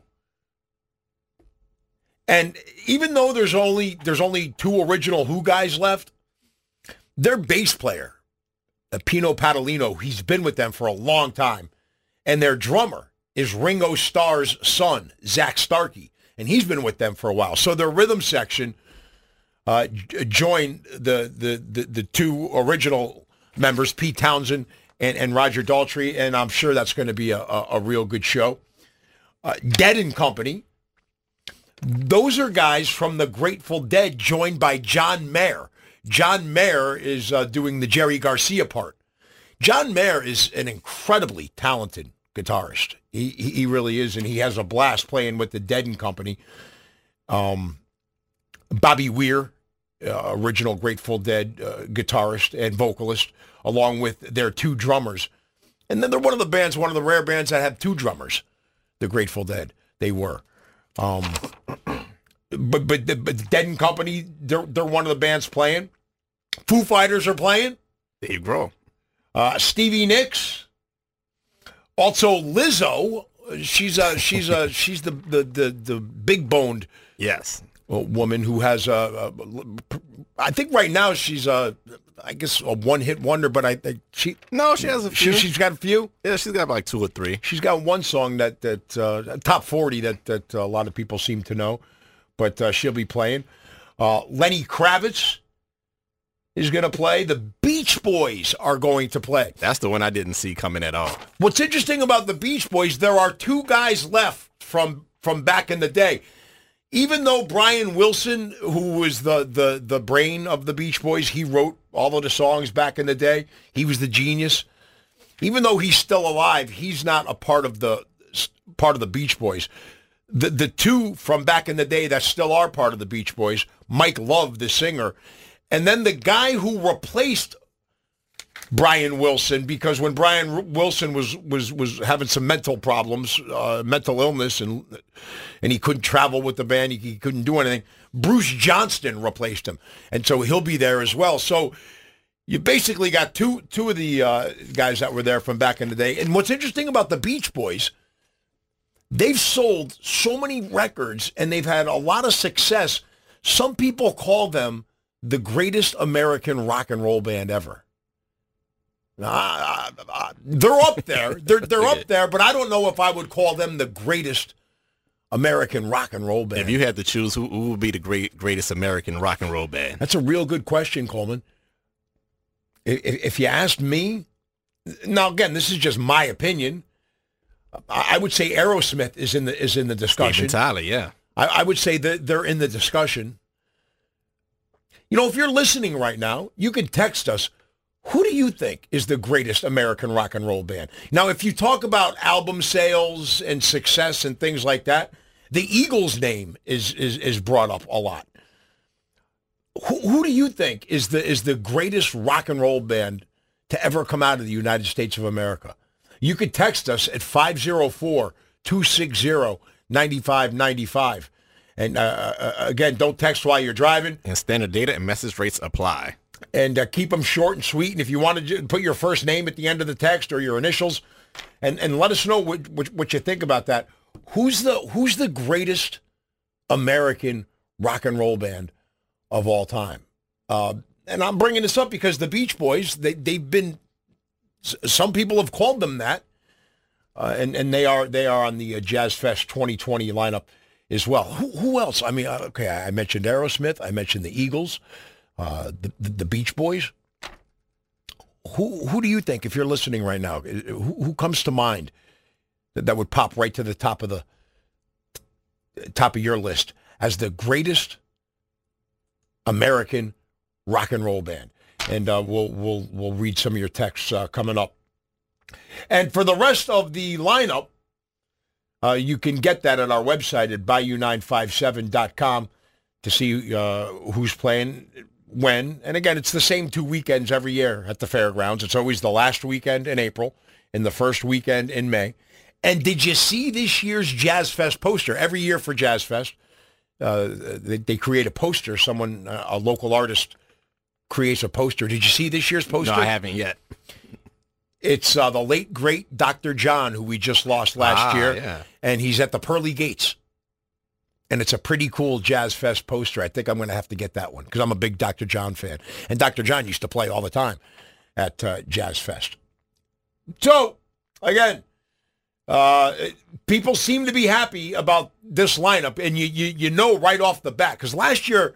And even though there's only 2 original Who guys left, their bass player, Pino Padalino, he's been with them for a long time. And their drummer is Ringo Starr's son, Zach Starkey. And he's been with them for a while. So their rhythm section joined the 2 original members, Pete Townsend and Roger Daltrey. And I'm sure that's going to be a real good show. Dead and Company. Those are guys from the Grateful Dead joined by John Mayer. John Mayer is doing the Jerry Garcia part. John Mayer is an incredibly talented guitarist. He really is, and he has a blast playing with the Dead and Company. Bobby Weir, original Grateful Dead guitarist and vocalist, along with their 2 drummers. And then they're one of the rare bands that have 2 drummers, the Grateful Dead. They were. But the Dead and Company, they're one of the bands playing. Foo Fighters are playing. Dave Grohl. Stevie Nicks. Also Lizzo. She's the big boned woman who has I think right now she's I guess a one-hit wonder, but she has a few. She's got a few. Yeah, she's got like 2 or 3. She's got one song that top 40 that a lot of people seem to know, but she'll be playing. Lenny Kravitz is going to play. The Beach Boys are going to play. That's the one I didn't see coming at all. What's interesting about the Beach Boys, there are 2 guys left from back in the day. Even though Brian Wilson, who was the brain of the Beach Boys, he wrote all of the songs back in the day. He was the genius. Even though he's still alive, he's not a part of the Beach Boys. The 2 from back in the day that still are part of the Beach Boys, Mike Love, the singer, and then the guy who replaced Brian Wilson, because when Brian Wilson was having some mental problems, mental illness, and he couldn't travel with the band, he couldn't do anything, Bruce Johnston replaced him, and so he'll be there as well. So you basically got two of the guys that were there from back in the day. And what's interesting about the Beach Boys, they've sold so many records and they've had a lot of success. Some people call them the greatest American rock and roll band ever. They're up there. They're up there, but I don't know if I would call them the greatest American rock and roll band. If you had to choose, who would be the greatest American rock and roll band? That's a real good question, Coleman. If you asked me, now again, this is just my opinion. I would say Aerosmith is in the discussion. Steven Tyler, yeah. I would say that they're in the discussion. You know, if you're listening right now, you can text us. Who do you think is the greatest American rock and roll band? Now, if you talk about album sales and success and things like that, the Eagles' name is brought up a lot. Who do you think is the greatest rock and roll band to ever come out of the United States of America? You could text us at 504-260-9595. And again, don't text while you're driving. And standard data and message rates apply. And keep them short and sweet. And if you want to put your first name at the end of the text or your initials, and let us know what you think about that. Who's the greatest American rock and roll band of all time? And I'm bringing this up because the Beach Boys, they've been, some people have called them that, and they are on the Jazz Fest 2020 lineup as well. Who else? I mean, okay, I mentioned Aerosmith. I mentioned the Eagles, the Beach Boys. Who do you think, if you're listening right now, who comes to mind that would pop right to the top of your list as the greatest American rock and roll band? And we'll read some of your texts coming up. And for the rest of the lineup, you can get that at our website at bayou957.com to see who's playing when. And again, it's the same 2 weekends every year at the fairgrounds. It's always the last weekend in April and the first weekend in May. And did you see this year's Jazz Fest poster? Every year for Jazz Fest, they create a poster. Someone, a local artist, creates a poster. Did you see this year's poster? No, I haven't yet. It's the late, great Dr. John, who we just lost last year. Yeah. And he's at the Pearly Gates. And it's a pretty cool Jazz Fest poster. I think I'm going to have to get that one because I'm a big Dr. John fan. And Dr. John used to play all the time at Jazz Fest. So, again, people seem to be happy about this lineup. And you know right off the bat, because last year,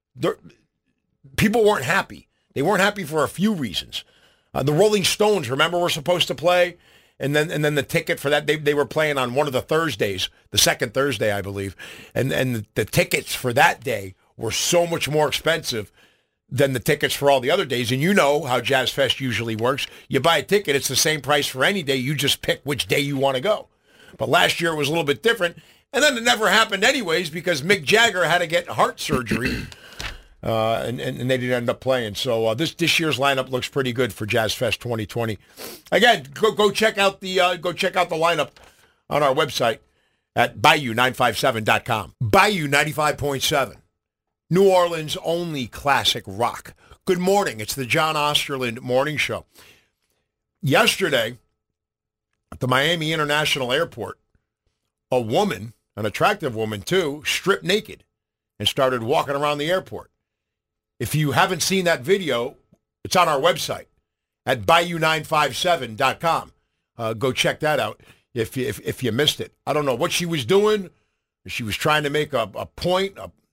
people weren't happy. They weren't happy for a few reasons. The Rolling Stones, remember, were supposed to play, and then the ticket for that, they were playing on one of the Thursdays, the second Thursday, I believe, and the tickets for that day were so much more expensive than the tickets for all the other days. And you know how Jazz Fest usually works. You buy a ticket, it's the same price for any day. You just pick which day you want to go. But last year it was a little bit different, and then it never happened anyways because Mick Jagger had to get heart surgery. And they didn't end up playing. So this year's lineup looks pretty good for Jazz Fest 2020. Again, go check out the lineup on our website at bayou957.com. Bayou 95.7, New Orleans' only classic rock. Good morning. It's the John Osterland Morning Show. Yesterday, at the Miami International Airport, a woman, an attractive woman too, stripped naked and started walking around the airport. If you haven't seen that video, it's on our website at bayou957.com. Go check that out if you missed it. I don't know what she was doing. She was trying to make a point,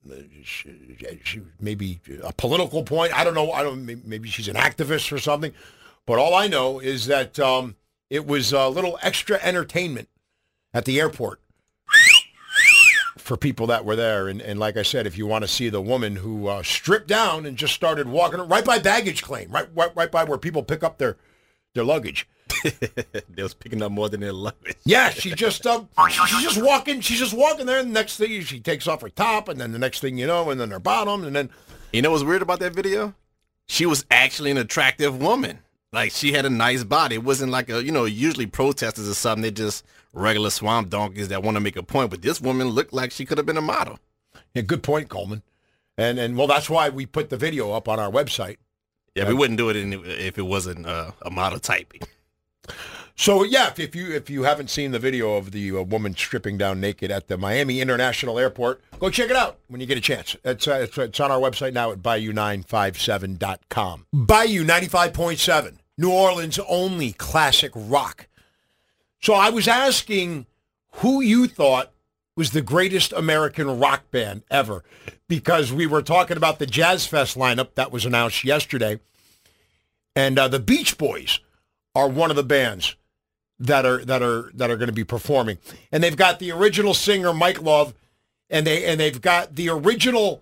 maybe a political point. I don't know. Maybe she's an activist or something. But all I know is that it was a little extra entertainment at the airport for people that were there. And like I said, if you want to see the woman who stripped down and just started walking right by baggage claim, right by where people pick up their luggage. They was picking up more than their luggage. Yeah, she's just walking. She's just walking there, and the next thing she takes off her top, and then the next thing you know, and then her bottom, and then. You know what's weird about that video? She was actually an attractive woman. Like, she had a nice body. It wasn't like usually protesters or something, they just regular swamp donkeys that want to make a point. But this woman looked like she could have been a model. Yeah, good point, Coleman. And well, that's why we put the video up on our website. Yeah, we wouldn't do it if it wasn't a model type. So, yeah, if you haven't seen the video of the woman stripping down naked at the Miami International Airport, go check it out when you get a chance. It's on our website now at bayou957.com. Bayou 95.7, New Orleans only classic rock. So I was asking who you thought was the greatest American rock band ever, because we were talking about the Jazz Fest lineup that was announced yesterday, and the Beach Boys are one of the bands that are going to be performing, and they've got the original singer Mike Love, and they've got the original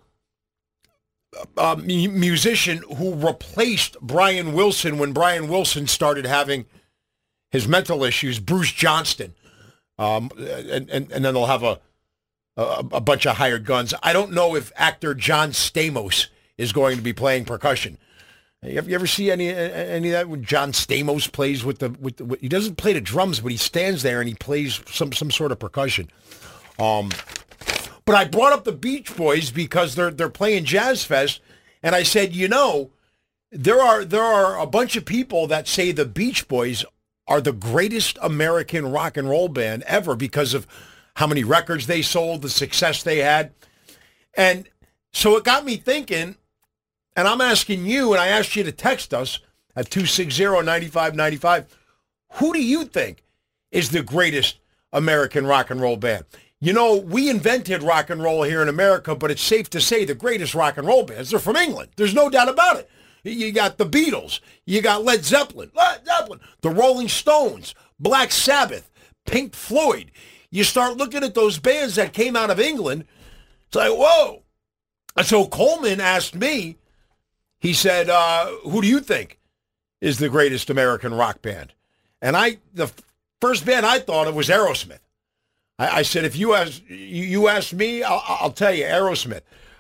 musician who replaced Brian Wilson when Brian Wilson started having his mental issues, Bruce Johnston. And then they'll have a bunch of hired guns. I don't know if actor John Stamos is going to be playing percussion. You ever see any of that when John Stamos plays with the he doesn't play the drums, but he stands there and he plays some sort of percussion. But I brought up the Beach Boys because they're playing Jazz Fest, and I said, there are a bunch of people that say the Beach Boys are the greatest American rock and roll band ever because of how many records they sold, the success they had. And so it got me thinking, and I'm asking you, and I asked you to text us at 260-9595, who do you think is the greatest American rock and roll band? We invented rock and roll here in America, but it's safe to say the greatest rock and roll bands are from England. There's no doubt about it. You got the Beatles. You got Led Zeppelin, the Rolling Stones, Black Sabbath, Pink Floyd. You start looking at those bands that came out of England, it's like, whoa. And so Coleman asked me, he said, who do you think is the greatest American rock band? And the first band I thought of was Aerosmith. I said, if you ask me, I'll tell you, Aerosmith.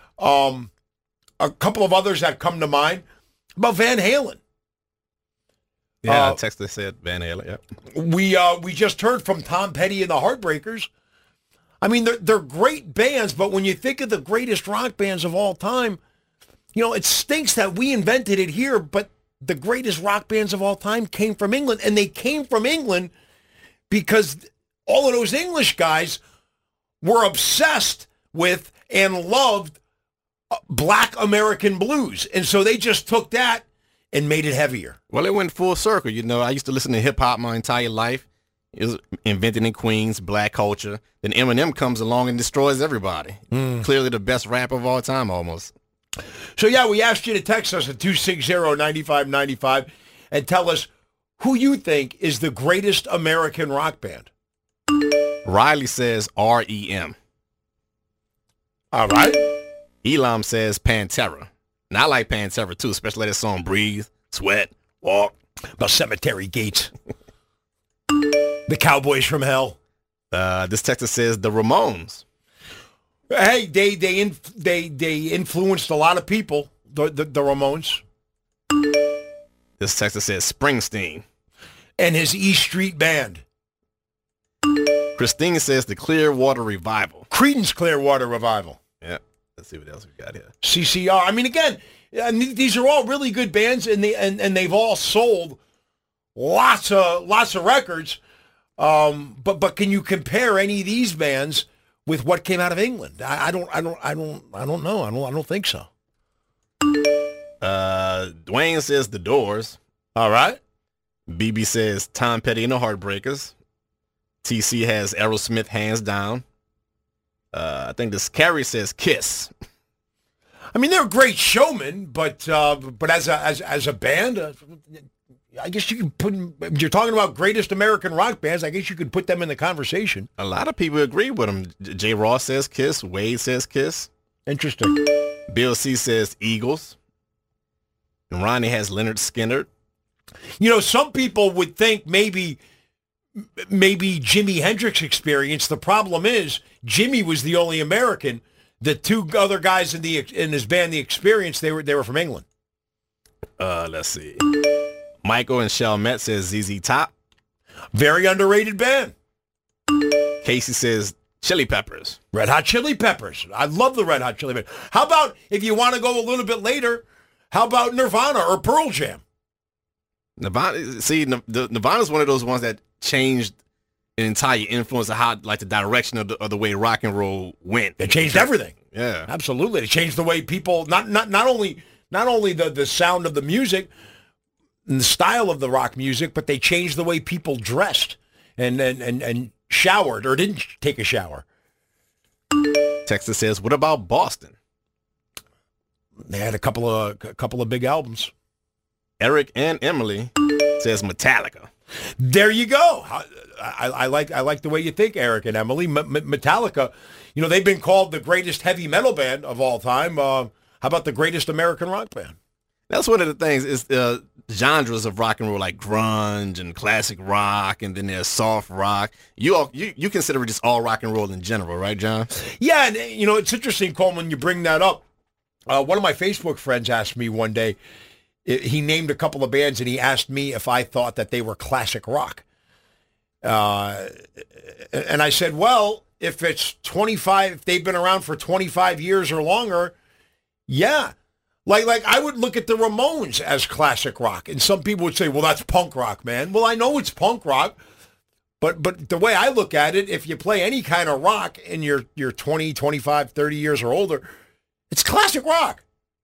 A couple of others that come to mind. About Van Halen. Yeah, Texas said Van Halen, yeah. We just heard from Tom Petty and the Heartbreakers. I mean, they're great bands, but when you think of the greatest rock bands of all time, it stinks that we invented it here, but the greatest rock bands of all time came from England, and they came from England because all of those English guys were obsessed with and loved Black American blues. And so they just took that and made it heavier. Well, it went full circle. I used to listen to hip-hop my entire life. It was invented in Queens, black culture. Then Eminem comes along and destroys everybody. Clearly the best rapper of all time, almost. So, yeah, we asked you to text us at 260-9595 and tell us who you think is the greatest American rock band. Riley says R.E.M. All right. Elam says Pantera. And I like Pantera, too, especially that song Breathe, Sweat, Walk. The Cemetery Gates. The Cowboys from Hell. This texter says the Ramones. Hey, they influenced a lot of people, the Ramones. This texter says Springsteen. And his E Street Band. Christine says the Clearwater Revival. Creedence Clearwater Revival. Yeah. Let's see what else we got here. CCR. I mean, again, these are all really good bands, and they've all sold lots of records. But can you compare any of these bands with what came out of England? I don't know. I don't think so. Dwayne says the Doors. All right. BB says Tom Petty and the Heartbreakers. TC has Aerosmith hands down. I think this Carrie says Kiss. I mean, they're great showmen, but as a band, I guess you can put. If you're talking about greatest American rock bands, I guess you could put them in the conversation. A lot of people agree with them. Jay Ross says Kiss. Wade says Kiss. Interesting. Bill C says Eagles. And Ronnie has Leonard Skinner. Some people would think maybe Jimi Hendrix Experience. The problem is Jimmy was the only American. The two other guys in his band, The Experience, they were from England. Let's see. Michael and Chalmette says ZZ Top. Very underrated band. Casey says Chili Peppers. Red Hot Chili Peppers. I love the Red Hot Chili Peppers. How about, if you want to go a little bit later, how about Nirvana or Pearl Jam? Nirvana, see, Nirvana's one of those ones that changed an entire influence of how, like, the direction of the way rock and roll went. It changed everything. Yeah, absolutely. It changed the way people not only the sound of the music, in the style of the rock music, but they changed the way people dressed and showered or didn't take a shower. Texas says, what about Boston? They had a couple of big albums. Eric and Emily says Metallica. There you go. I like the way you think, Eric and Emily. Metallica, they've been called the greatest heavy metal band of all time. How about the greatest American rock band? That's one of the things is genres of rock and roll, like grunge and classic rock, and then there's soft rock. You consider it just all rock and roll in general, right, John? Yeah, and it's interesting, Coleman, you bring that up. One of my Facebook friends asked me one day, he named a couple of bands, and he asked me if I thought that they were classic rock. And I said, well, if they've been around for 25 years or longer, yeah. Like I would look at the Ramones as classic rock, and some people would say, well, that's punk rock, man. Well, I know it's punk rock, but the way I look at it, if you play any kind of rock and you're 20, 25, 30 years or older, it's classic rock.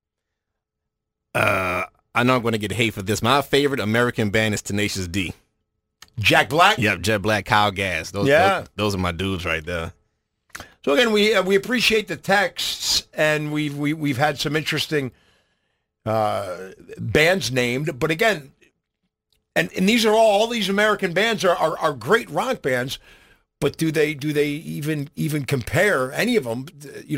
I know I'm going to get hate for this. My favorite American band is Tenacious D. Jack Black? Yep, Jack Black, Kyle Gass. Those are my dudes right there. So again, we appreciate the texts, and we've had some interesting bands named, but again, and these are all these American bands are great rock bands, but do they even compare any of them,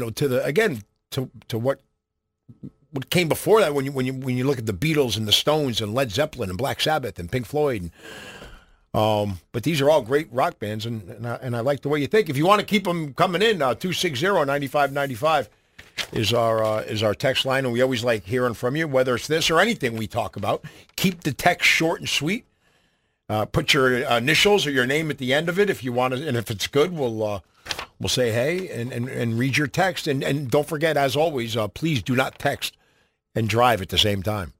to what came before that? When you look at the Beatles and the Stones and Led Zeppelin and Black Sabbath and Pink Floyd, but these are all great rock bands, and I like the way you think. If you want to keep them coming in, 260-9595 is our text line, and we always like hearing from you, whether it's this or anything we talk about. Keep the text short and sweet. Put your initials or your name at the end of it if you want to, and if it's good, we'll say hey and read your text. And don't forget, as always, please do not text and drive at the same time.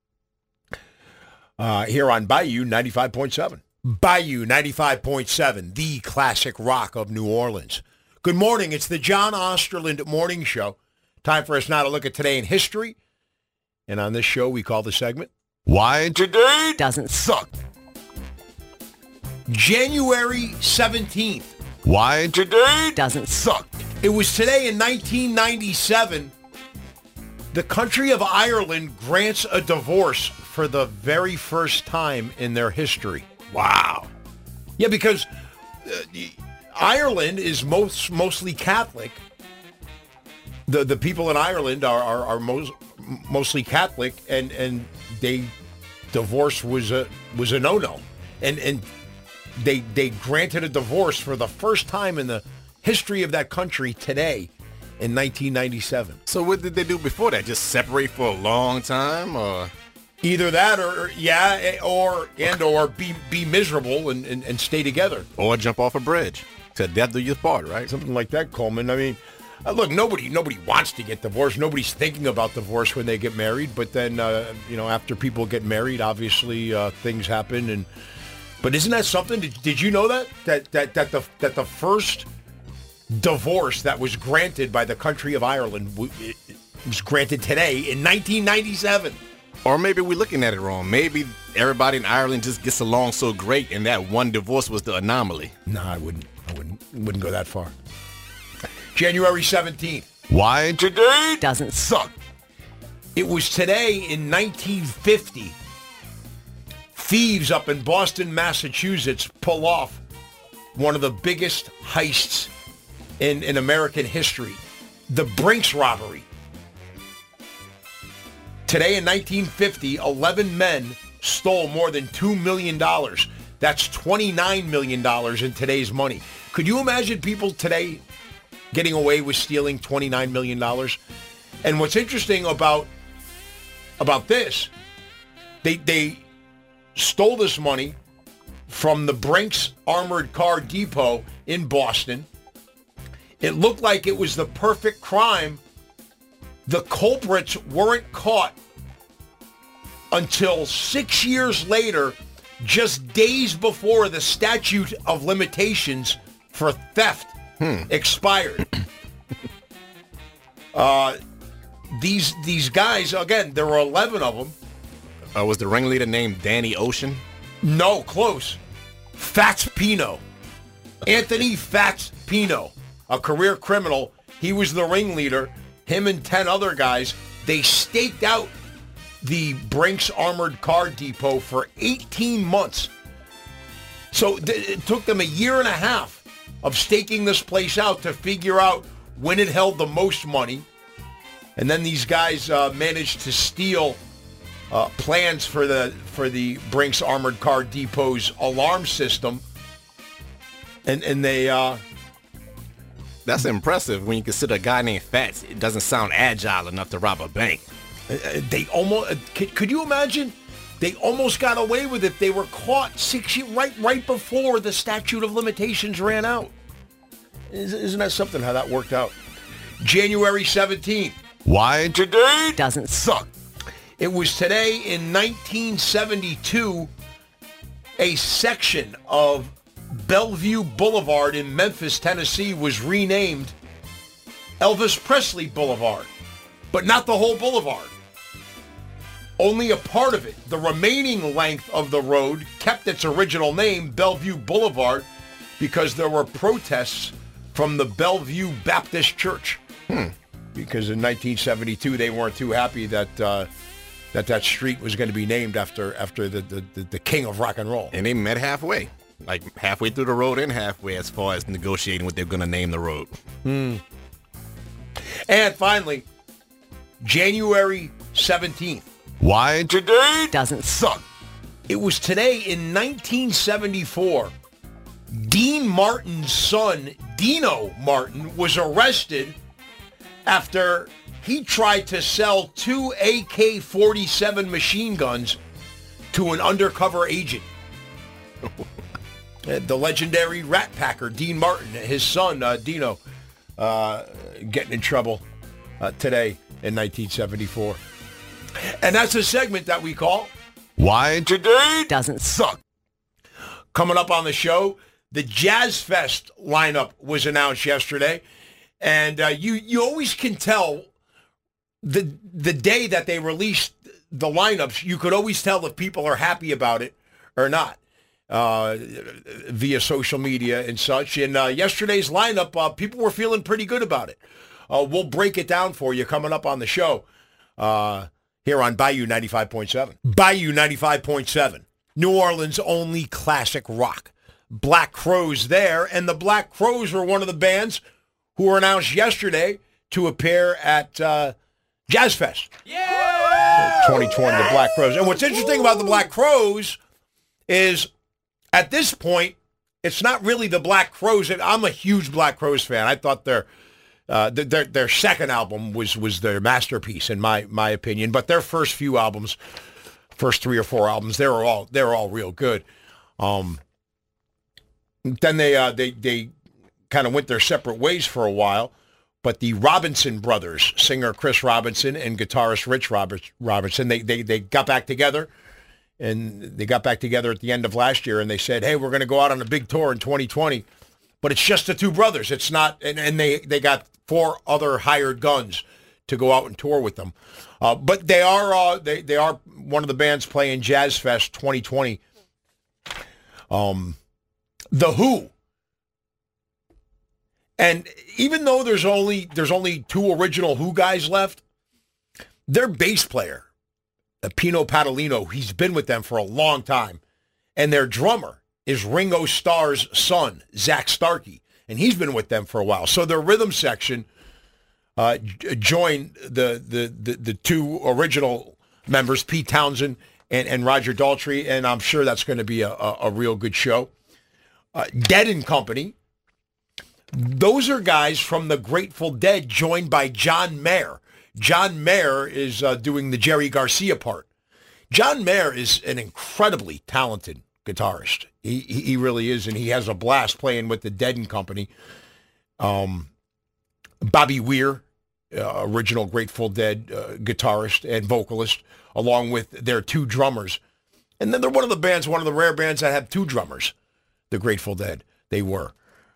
Here on Bayou 95.7. Bayou 95.7, the classic rock of New Orleans. Good morning. It's the John Osterland Morning Show. Time for us now to look at today in history. And on this show, we call the segment, Why Today Doesn't Suck. January 17th. Why Today Doesn't Suck. It was today in 1997, the country of Ireland grants a divorce for the very first time in their history. Wow. Yeah, because Ireland is mostly Catholic. The people in Ireland are mostly Catholic, and divorce was a no-no, and they granted a divorce for the first time in the history of that country today in 1997. So what did they do before that? Just separate for a long time, or? Either that or be miserable and stay together. Or jump off a bridge. To death do you part, right? Something like that, Coleman. I mean, look, nobody wants to get divorced. Nobody's thinking about divorce when they get married. But then, after people get married, obviously things happen. But isn't that something? Did you know that the first divorce that was granted by the country of Ireland was granted today in 1997? Or maybe we're looking at it wrong. Maybe everybody in Ireland just gets along so great, and that one divorce was the anomaly. No, I wouldn't go that far. January 17th. Why Today Doesn't Suck. It was today in 1950. Thieves up in Boston, Massachusetts pull off one of the biggest heists in American history, the Brinks robbery. Today in 1950, 11 men stole more than $2 million. That's $29 million in today's money. Could you imagine people today getting away with stealing $29 million? And what's interesting about this, they stole this money from the Brinks Armored Car Depot in Boston. It looked like it was the perfect crime. The culprits weren't caught until 6 years later, just days before the statute of limitations for theft expired. These guys, again, there were 11 of them. Was the ringleader named Danny Ocean? No, close. Fats Pino. Anthony Fats Pino, a career criminal. He was the ringleader. Him and 10 other guys, they staked out the Brinks Armored Car Depot for 18 months. So it took them a year and a half of staking this place out to figure out when it held the most money. And then these guys managed to steal plans for the Brinks Armored Car Depot's alarm system. And they... That's impressive when you consider a guy named Fats. It doesn't sound agile enough to rob a bank. They almost... Could you imagine? They almost got away with it. They were caught 6 years, right before the statute of limitations ran out. Isn't that something how that worked out? January 17th. Why today Doesn't suck. It was today in 1972, a section of Bellevue Boulevard in Memphis, Tennessee was renamed Elvis Presley Boulevard, but not the whole boulevard. Only a part of it. The remaining length of the road kept its original name, Bellevue Boulevard, because there were protests from the Bellevue Baptist Church. Because in 1972, they weren't too happy that that street was going to be named after the king of rock and roll. And they met halfway, like halfway through the road and halfway as far as negotiating what they're going to name the road. And finally, January 17th. Why today doesn't suck. It was today in 1974. Dean Martin's son, Dino Martin, was arrested after he tried to sell 2 AK-47 machine guns to an undercover agent. The legendary rat packer, Dean Martin, his son, Dino, getting in trouble today in 1974. And that's a segment that we call Why Today doesn't Suck. Coming up on the show, the Jazz Fest lineup was announced yesterday. And you always can tell the day that they released the lineups, you could always tell if people are happy about it or not via social media and such. And yesterday's lineup, people were feeling pretty good about it. We'll break it down for you coming up on the show here on Bayou 95.7. Bayou 95.7, New Orleans' only classic rock. Black Crowes there, and the Black Crowes were one of the bands who were announced yesterday to appear at Jazz Fest. 2020, the Black Crowes. And what's interesting about the Black Crowes is, at this point, it's not really the Black Crowes. I'm a huge Black Crowes fan. I thought their second album was their masterpiece, in my opinion. But their first few albums, first 3 or 4 albums, they were all real good. Then they kind of went their separate ways for a while, but the Robinson brothers, singer Chris Robinson and guitarist Rich Robinson, they got back together, and they got back together at the end of last year, and they said, hey, we're going to go out on a big tour in 2020, but it's just the two brothers. It's not, and they got 4 other hired guns to go out and tour with them. But they are one of the bands playing Jazz Fest 2020. The Who. And even though there's only 2 original Who guys left, their bass player, Pino Padalino, he's been with them for a long time. And their drummer is Ringo Starr's son, Zach Starkey, and he's been with them for a while. So their rhythm section joined the 2 original members, Pete Townsend and Roger Daltrey, and I'm sure that's going to be a real good show. Dead and Company. Those are guys from the Grateful Dead joined by John Mayer. John Mayer is doing the Jerry Garcia part. John Mayer is an incredibly talented guitarist. He really is, and he has a blast playing with the Dead and Company. Bobby Weir, original Grateful Dead guitarist and vocalist, along with their 2 drummers. And then they're one of the rare bands that have 2 drummers. The Grateful Dead, they were.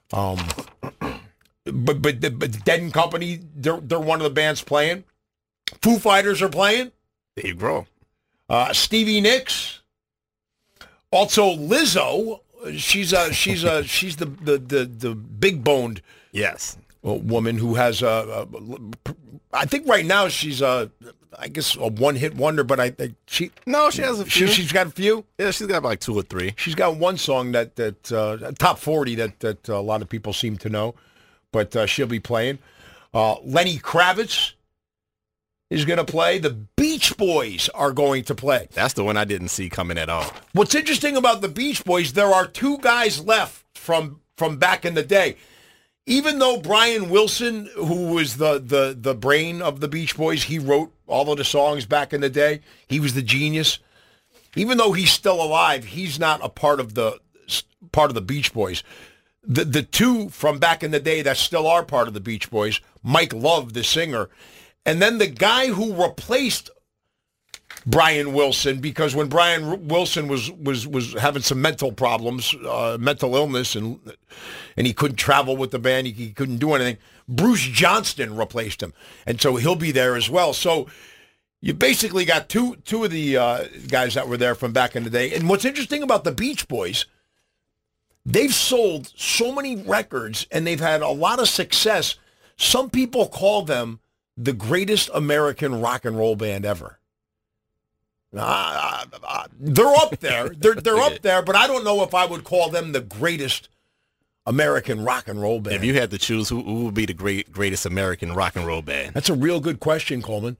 But Dead and Company, they're one of the bands playing. Foo Fighters are playing. Dave Grohl. Stevie Nicks. Also Lizzo. She's the big boned woman who has I think right now she's I guess a one-hit wonder, but she has a few. She's got a few. Yeah, she's got like 2 or 3. She's got one song that top 40 that a lot of people seem to know, but she'll be playing. Lenny Kravitz is going to play. The Beach Boys are going to play. That's the one I didn't see coming at all. What's interesting about the Beach Boys, there are 2 guys left from back in the day. Even though Brian Wilson, who was the brain of the Beach Boys, he wrote all of the songs back in the day. He was the genius. Even though he's still alive, he's not a part of the Beach Boys. The 2 from back in the day that still are part of the Beach Boys, Mike Love, the singer, and then the guy who replaced Brian Wilson, because when Brian Wilson was having some mental problems, mental illness, and he couldn't travel with the band, he couldn't do anything, Bruce Johnston replaced him, and so he'll be there as well. So you basically got two of the guys that were there from back in the day. And what's interesting about the Beach Boys, they've sold so many records and they've had a lot of success. Some people call them the greatest American rock and roll band ever. They're up there. They're up there, but I don't know if I would call them the greatest American rock and roll band. If you had to choose, who would be the greatest American rock and roll band? That's a real good question, Coleman.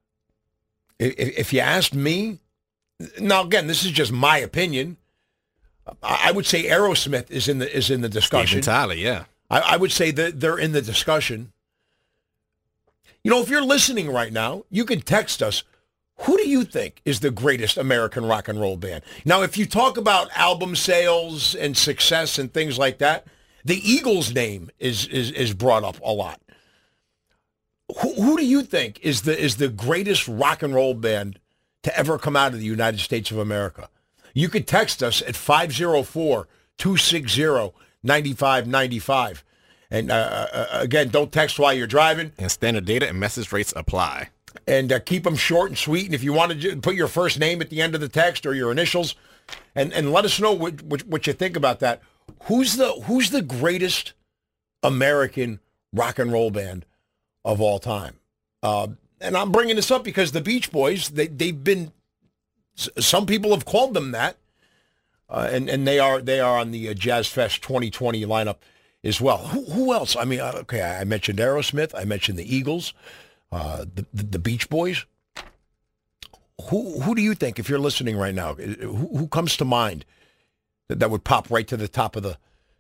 If you asked me, now again, this is just my opinion. I would say Aerosmith is in the discussion. Steven Tyler, yeah. I would say that they're in the discussion. You know, if you're listening right now, you can text us. Who do you think is the greatest American rock and roll band? Now, if you talk about album sales and success and things like that, the Eagles' name is brought up a lot. Who do you think is the greatest rock and roll band to ever come out of the United States of America? You could text us at 504-260-9595. And again, don't text while you're driving. And standard data and message rates apply. And keep them short and sweet. And if you want to put your first name at the end of the text or your initials, and let us know what you think about that. Who's the greatest American rock and roll band of all time? And I'm bringing this up because the Beach Boys, they've been, some people have called them that, and they are on the Jazz Fest 2020 lineup as well. Who else? I mean, okay, I mentioned Aerosmith. I mentioned the Eagles. The Beach Boys. Who do you think, if you're listening right now, who comes to mind that would pop right to the top of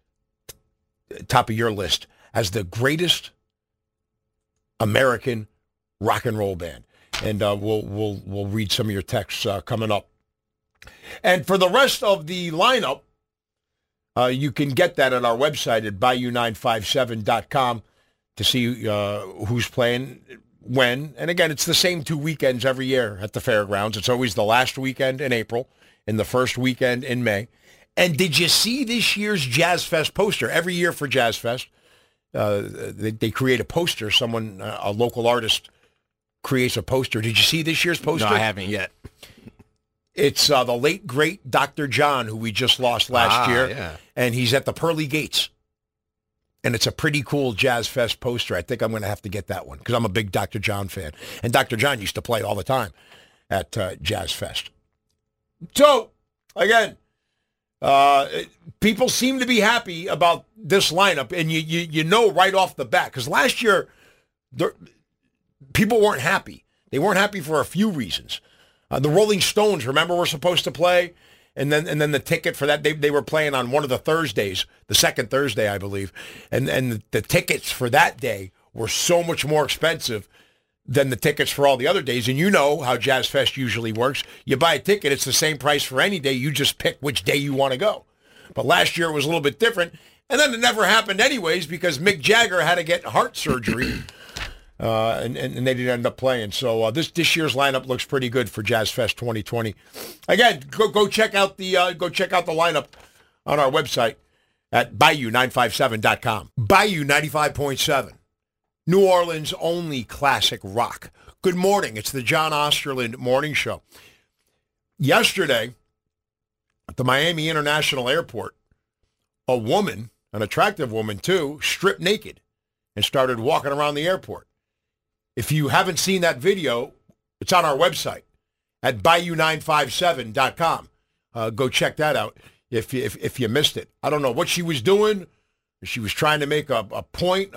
your list as the greatest American rock and roll band? And we'll read some of your texts coming up. And for the rest of the lineup, you can get that at our website at Bayou957.com to see who's playing when. And again, it's the same 2 weekends every year at the fairgrounds. It's always the last weekend in April and the first weekend in May. And did you see this year's Jazz Fest poster? Every year for Jazz Fest, they create a poster. Someone, a local artist, creates a poster. Did you see this year's poster? No, I haven't yet. It's the late, great Dr. John, who we just lost last year. Yeah. And he's at the Pearly Gates. And it's a pretty cool Jazz Fest poster. I think I'm going to have to get that one because I'm a big Dr. John fan. And Dr. John used to play all the time at Jazz Fest. So, again, people seem to be happy about this lineup. And you know right off the bat, because last year, people weren't happy. They weren't happy for a few reasons. The Rolling Stones, remember, were supposed to play? And then the ticket for that, they were playing on one of the Thursdays, the second Thursday, I believe. And the tickets for that day were so much more expensive than the tickets for all the other days. And you know how Jazz Fest usually works. You buy a ticket, it's the same price for any day. You just pick which day you want to go. But last year it was a little bit different. And then it never happened anyways because Mick Jagger had to get heart surgery. And they didn't end up playing. So this year's lineup looks pretty good for Jazz Fest 2020. Again, go check out the lineup on our website at Bayou957.com. Bayou 95.7, New Orleans' only classic rock. Good morning. It's the John Osterland Morning Show. yesterday at the Miami International Airport, a woman, an attractive woman too, stripped naked and started walking around the airport. If you haven't seen that video, it's on our website at bayou957.com. Go check that out if you missed it. I don't know what she was doing. She was trying to make a point,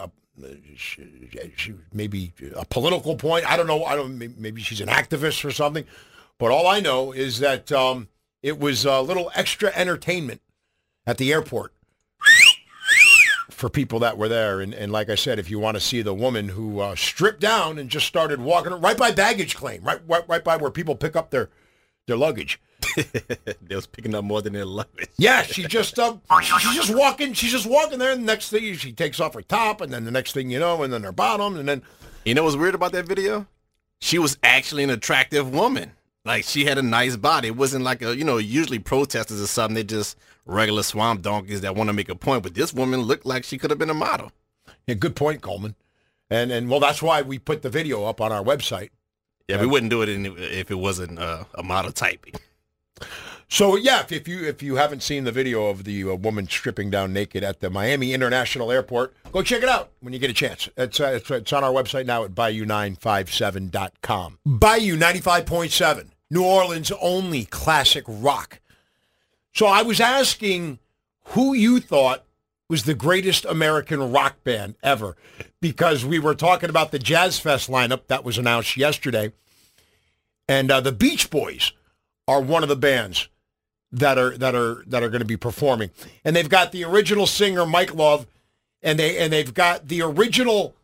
maybe a political point. I don't know. Maybe she's an activist or something. But all I know is that it was a little extra entertainment at the airport for people that were there. And like I said, if you want to see the woman who stripped down and just started walking right by baggage claim, right by where people pick up their luggage. They was picking up more than their luggage. Yeah, she's just walking. She's just walking there, and the next thing she takes off her top, and then the next thing you know, and then her bottom, and then. You know what's weird about that video? She was actually an attractive woman. Like, she had a nice body. It wasn't like usually protesters or something. They're just regular swamp donkeys that want to make a point. But this woman looked like she could have been a model. Yeah, good point, Coleman. And well, that's why we put the video up on our website. Yeah, we wouldn't do it if it wasn't a model type. So yeah, if you haven't seen the video of the woman stripping down naked at the Miami International Airport, go check it out when you get a chance. It's on our website now at bayou957.com. Bayou 95.7, New Orleans' only classic rock. So I was asking who you thought was the greatest American rock band ever, because we were talking about the Jazz Fest lineup that was announced yesterday, and the Beach Boys are one of the bands that are going to be performing, and they've got the original singer Mike Love, and they've got the original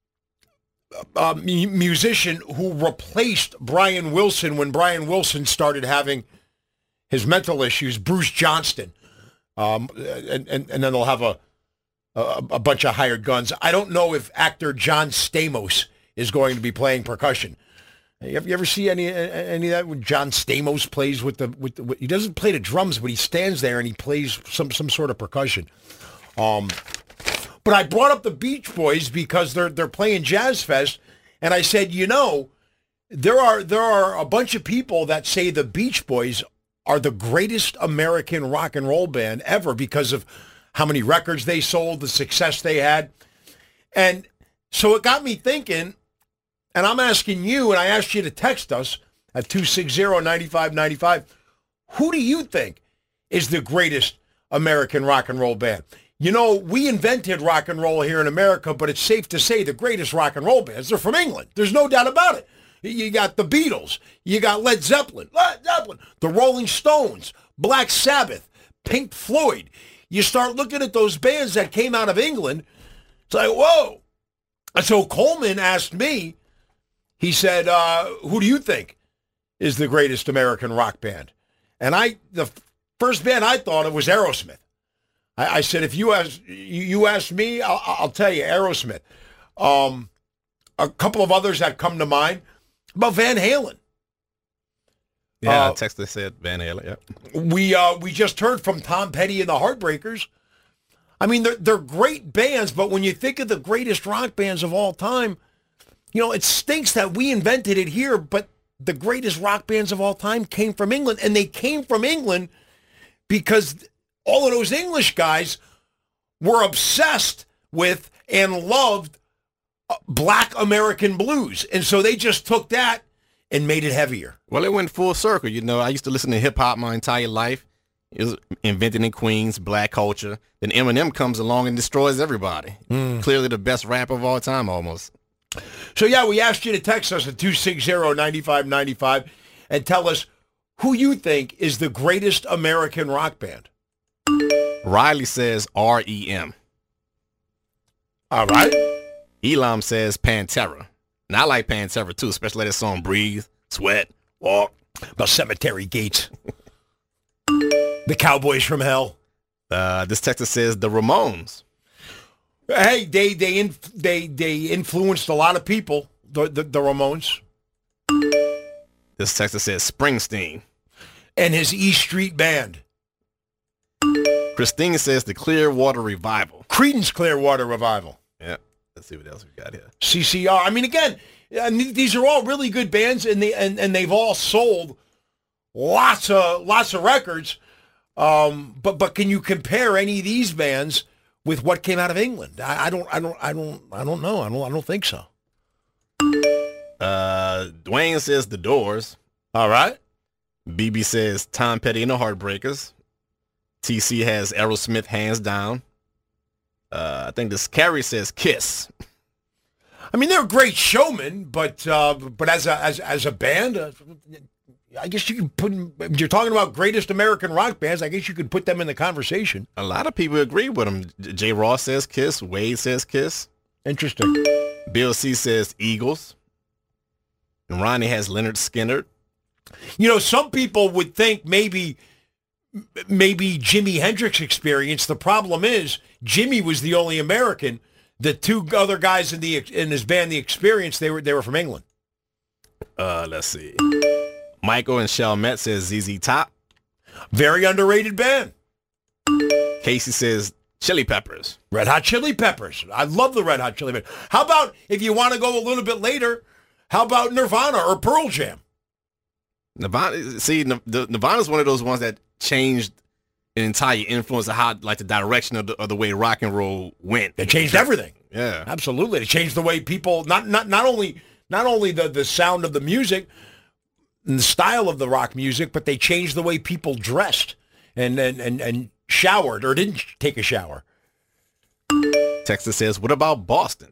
musician who replaced Brian Wilson when Brian Wilson started having his mental issues, Bruce Johnston, and then they'll have a bunch of hired guns. I don't know if actor John Stamos is going to be playing percussion. You ever see any of that when John Stamos plays with he doesn't play the drums, but he stands there and he plays some sort of percussion. But I brought up the Beach Boys because they're playing Jazz Fest, and I said, there are a bunch of people that say the Beach Boys are the greatest American rock and roll band ever because of how many records they sold, the success they had. And so it got me thinking, and I'm asking you, and I asked you to text us at 260-9595, who do you think is the greatest American rock and roll band? We invented rock and roll here in America, but it's safe to say the greatest rock and roll bands are from England. There's no doubt about it. You got the Beatles. You got Led Zeppelin, the Rolling Stones, Black Sabbath, Pink Floyd. You start looking at those bands that came out of England, it's like, whoa. And so Coleman asked me, he said, who do you think is the greatest American rock band? And the first band I thought of was Aerosmith. I said, if you ask me, I'll tell you, Aerosmith. A couple of others that come to mind, about Van Halen. Yeah, Texas said Van Halen, yeah. We just heard from Tom Petty and the Heartbreakers. I mean, they're great bands, but when you think of the greatest rock bands of all time, it stinks that we invented it here, but the greatest rock bands of all time came from England, and they came from England because all of those English guys were obsessed with and loved Black American blues. And so they just took that and made it heavier. Well, it went full circle. I used to listen to hip-hop my entire life. It was invented in Queens, black culture. Then Eminem comes along and destroys everybody. Clearly the best rapper of all time almost. So, yeah, we asked you to text us at 260-9595 and tell us who you think is the greatest American rock band. Riley says REM. All right. Elam says Pantera. And I like Pantera, too, especially that song Breathe, Sweat, Walk. About Cemetery Gates. The Cowboys from Hell. This texter says the Ramones. Hey, they influenced a lot of people, the Ramones. This texter says Springsteen. And his E Street Band. Christine says the Clearwater Revival. Creedence Clearwater Revival. Yeah. Let's see what else we got here. CCR. I mean, again, these are all really good bands, and they've all sold lots of records. But can you compare any of these bands with what came out of England? I don't know. I don't think so. Dwayne says The Doors. All right. BB says Tom Petty and the Heartbreakers. TC has Aerosmith hands down. I think this Carrie says Kiss. I mean, they're great showmen, but as a band, I guess you can put. You're talking about greatest American rock bands. I guess you could put them in the conversation. A lot of people agree with them. Jay Ross says Kiss. Wade says Kiss. Interesting. Bill C says Eagles. And Ronnie has Leonard Skinner. You know, some people would think maybe Jimi Hendrix Experience. The problem is Jimmy was the only American. The two other guys in his band, The Experience, they were from England. Let's see. Michael and Chalmette says ZZ Top. Very underrated band. Casey says Chili Peppers. Red Hot Chili Peppers. I love the Red Hot Chili Peppers. How about, if you want to go a little bit later, how about Nirvana or Pearl Jam? Nirvana, see, Nirvana's one of those ones that changed an entire influence of how, like, the direction of the way rock and roll went. It changed everything. Yeah, absolutely. It changed the way people not only the sound of the music and the style of the rock music, but they changed the way people dressed and showered or didn't take a shower. Texas says, "What about Boston?"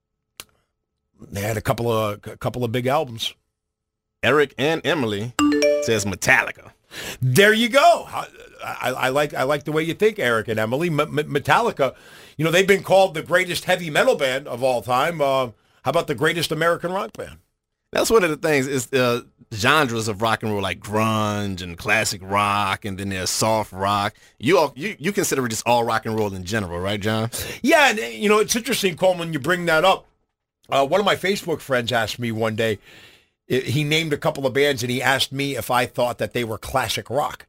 They had a couple of big albums. Eric and Emily says Metallica. There you go. I like the way you think, Eric and Emily. Metallica, you know, they've been called the greatest heavy metal band of all time. How about the greatest American rock band? That's one of the things is genres of rock and roll, like grunge and classic rock, and then there's soft rock. You consider it just all rock and roll in general, right, John? Yeah, and you know, it's interesting, Coleman, you bring that up. One of my Facebook friends asked me one day, he named a couple of bands, and he asked me if I thought that they were classic rock.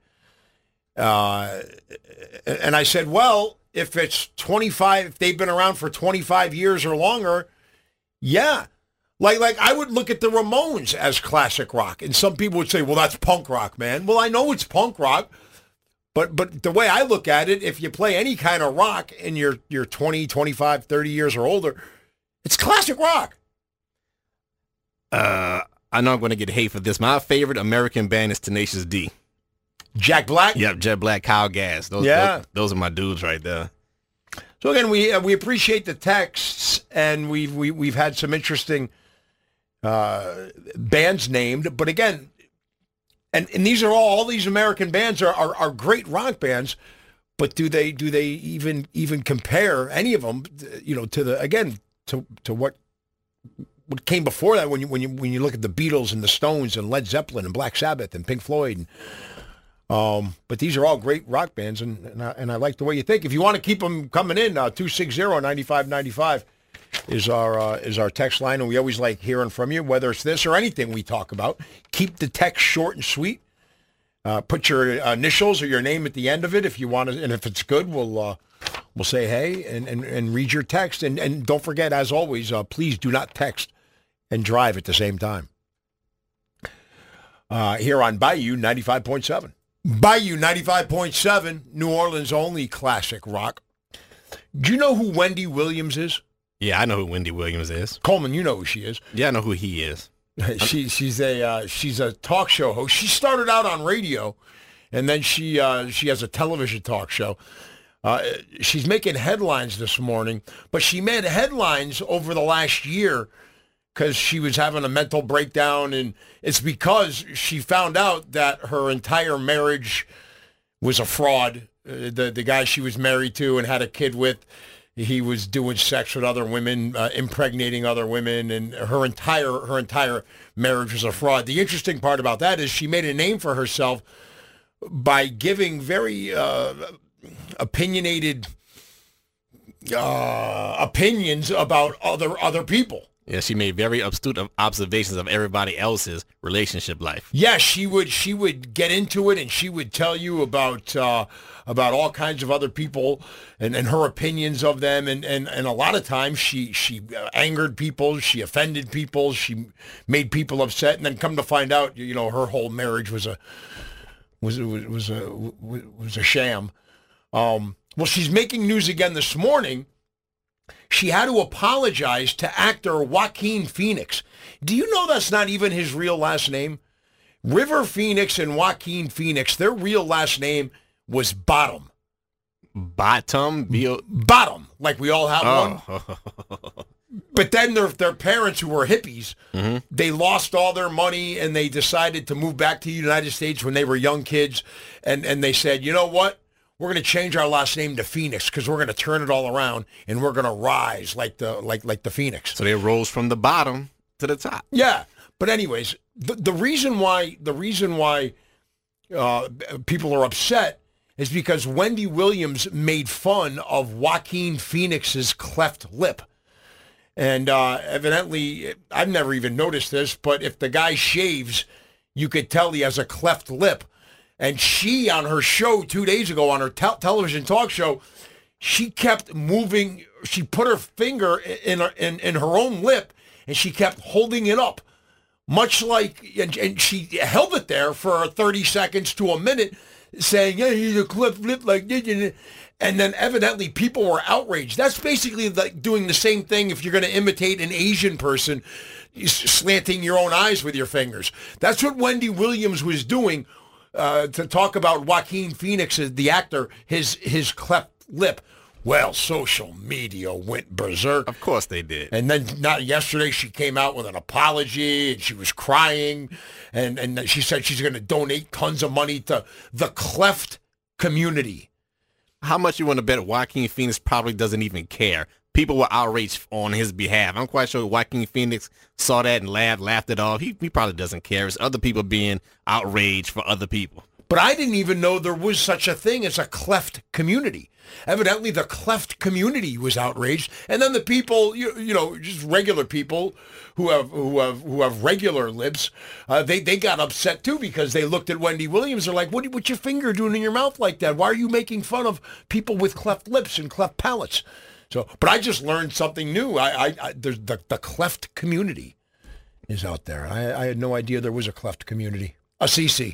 And I said, well, if they've been around for 25 years or longer, yeah. Like I would look at the Ramones as classic rock, and some people would say, well, that's punk rock, man. Well, I know it's punk rock, but the way I look at it, if you play any kind of rock and you're 20, 25, 30 years or older, it's classic rock. I know I'm going to get hate for this. My favorite American band is Tenacious D. Jack Black? Yep, Jack Black, Kyle Gass. Those are my dudes right there. So again, we appreciate the texts, and we've had some interesting bands named, but again, and these are all these American bands are great rock bands, but do they even compare any of them, you know, to what came before that? When you look at the Beatles and the Stones and Led Zeppelin and Black Sabbath and Pink Floyd, but these are all great rock bands, and I like the way you think. If you want to keep them coming in, 260-9595 is our text line, and we always like hearing from you, whether it's this or anything we talk about. Keep the text short and sweet. Put your initials or your name at the end of it if you want to, and if it's good, we'll say hey and read your text. And don't forget, as always, please do not text and drive at the same time. Here on Bayou 95.7. Bayou 95.7, New Orleans' only classic rock. Do you know who Wendy Williams is? Yeah, I know who Wendy Williams is. Coleman, you know who she is. Yeah, I know who he is. She's a talk show host. She started out on radio, and then she has a television talk show. She's making headlines this morning, but she made headlines over the last year because she was having a mental breakdown, and it's because she found out that her entire marriage was a fraud. The guy she was married to and had a kid with, he was doing sex with other women, impregnating other women, and her entire marriage was a fraud. The interesting part about that is she made a name for herself by giving very opinionated opinions about other people. Yeah, she made very astute observations of everybody else's relationship life. Yeah, she would get into it, and she would tell you about all kinds of other people and her opinions of them, and a lot of times she angered people, she offended people, she made people upset, and then come to find out, her whole marriage was a sham. Well, she's making news again this morning. She had to apologize to actor Joaquin Phoenix. Do you know that's not even his real last name? River Phoenix and Joaquin Phoenix, their real last name was Bottom. Bottom? Bottom, like we all have one. But then their parents, who were hippies, they lost all their money and they decided to move back to the United States when they were young kids. And they said, you know what? We're going to change our last name to Phoenix because we're going to turn it all around and we're going to rise like the Phoenix. So they rose from the bottom to the top. Yeah, but anyways, the reason why people are upset is because Wendy Williams made fun of Joaquin Phoenix's cleft lip, and evidently, I've never even noticed this, but if the guy shaves, you could tell he has a cleft lip. And she, on her show 2 days ago, on her television talk show, she kept moving. She put her finger in her own lip, and she kept holding it up, much like, and she held it there for 30 seconds to a minute, saying, yeah, he's a cleft lip like this. And then evidently people were outraged. That's basically like doing the same thing if you're going to imitate an Asian person, slanting your own eyes with your fingers. That's what Wendy Williams was doing. To talk about Joaquin Phoenix, the actor, his cleft lip. Well, social media went berserk. Of course they did. And then yesterday she came out with an apology, and she was crying, and she said she's going to donate tons of money to the cleft community. How much you want to bet Joaquin Phoenix probably doesn't even care? People were outraged on his behalf. I'm quite sure Joaquin Phoenix saw that and laughed it off. He probably doesn't care. It's other people being outraged for other people. But I didn't even know there was such a thing as a cleft community. Evidently, the cleft community was outraged, and then the people, just regular people who have regular lips, they got upset too because they looked at Wendy Williams. They're like, "What's your finger doing in your mouth like that? Why are you making fun of people with cleft lips and cleft palates?" So, but I just learned something new. There's the cleft community is out there. I had no idea there was a cleft community. A CC.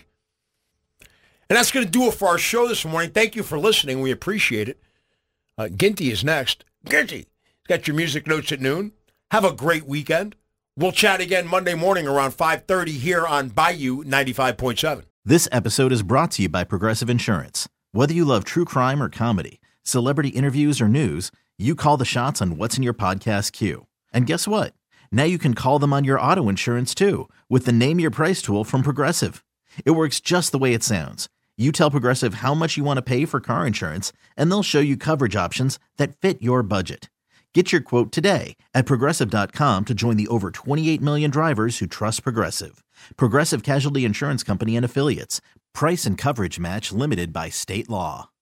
And that's going to do it for our show this morning. Thank you for listening. We appreciate it. Ginty is next. Ginty, got your music notes at noon. Have a great weekend. We'll chat again Monday morning around 5:30 here on Bayou 95.7. This episode is brought to you by Progressive Insurance. Whether you love true crime or comedy, celebrity interviews or news, you call the shots on what's in your podcast queue. And guess what? Now you can call them on your auto insurance too with the Name Your Price tool from Progressive. It works just the way it sounds. You tell Progressive how much you want to pay for car insurance, and they'll show you coverage options that fit your budget. Get your quote today at Progressive.com to join the over 28 million drivers who trust Progressive. Progressive Casualty Insurance Company and Affiliates. Price and coverage match limited by state law.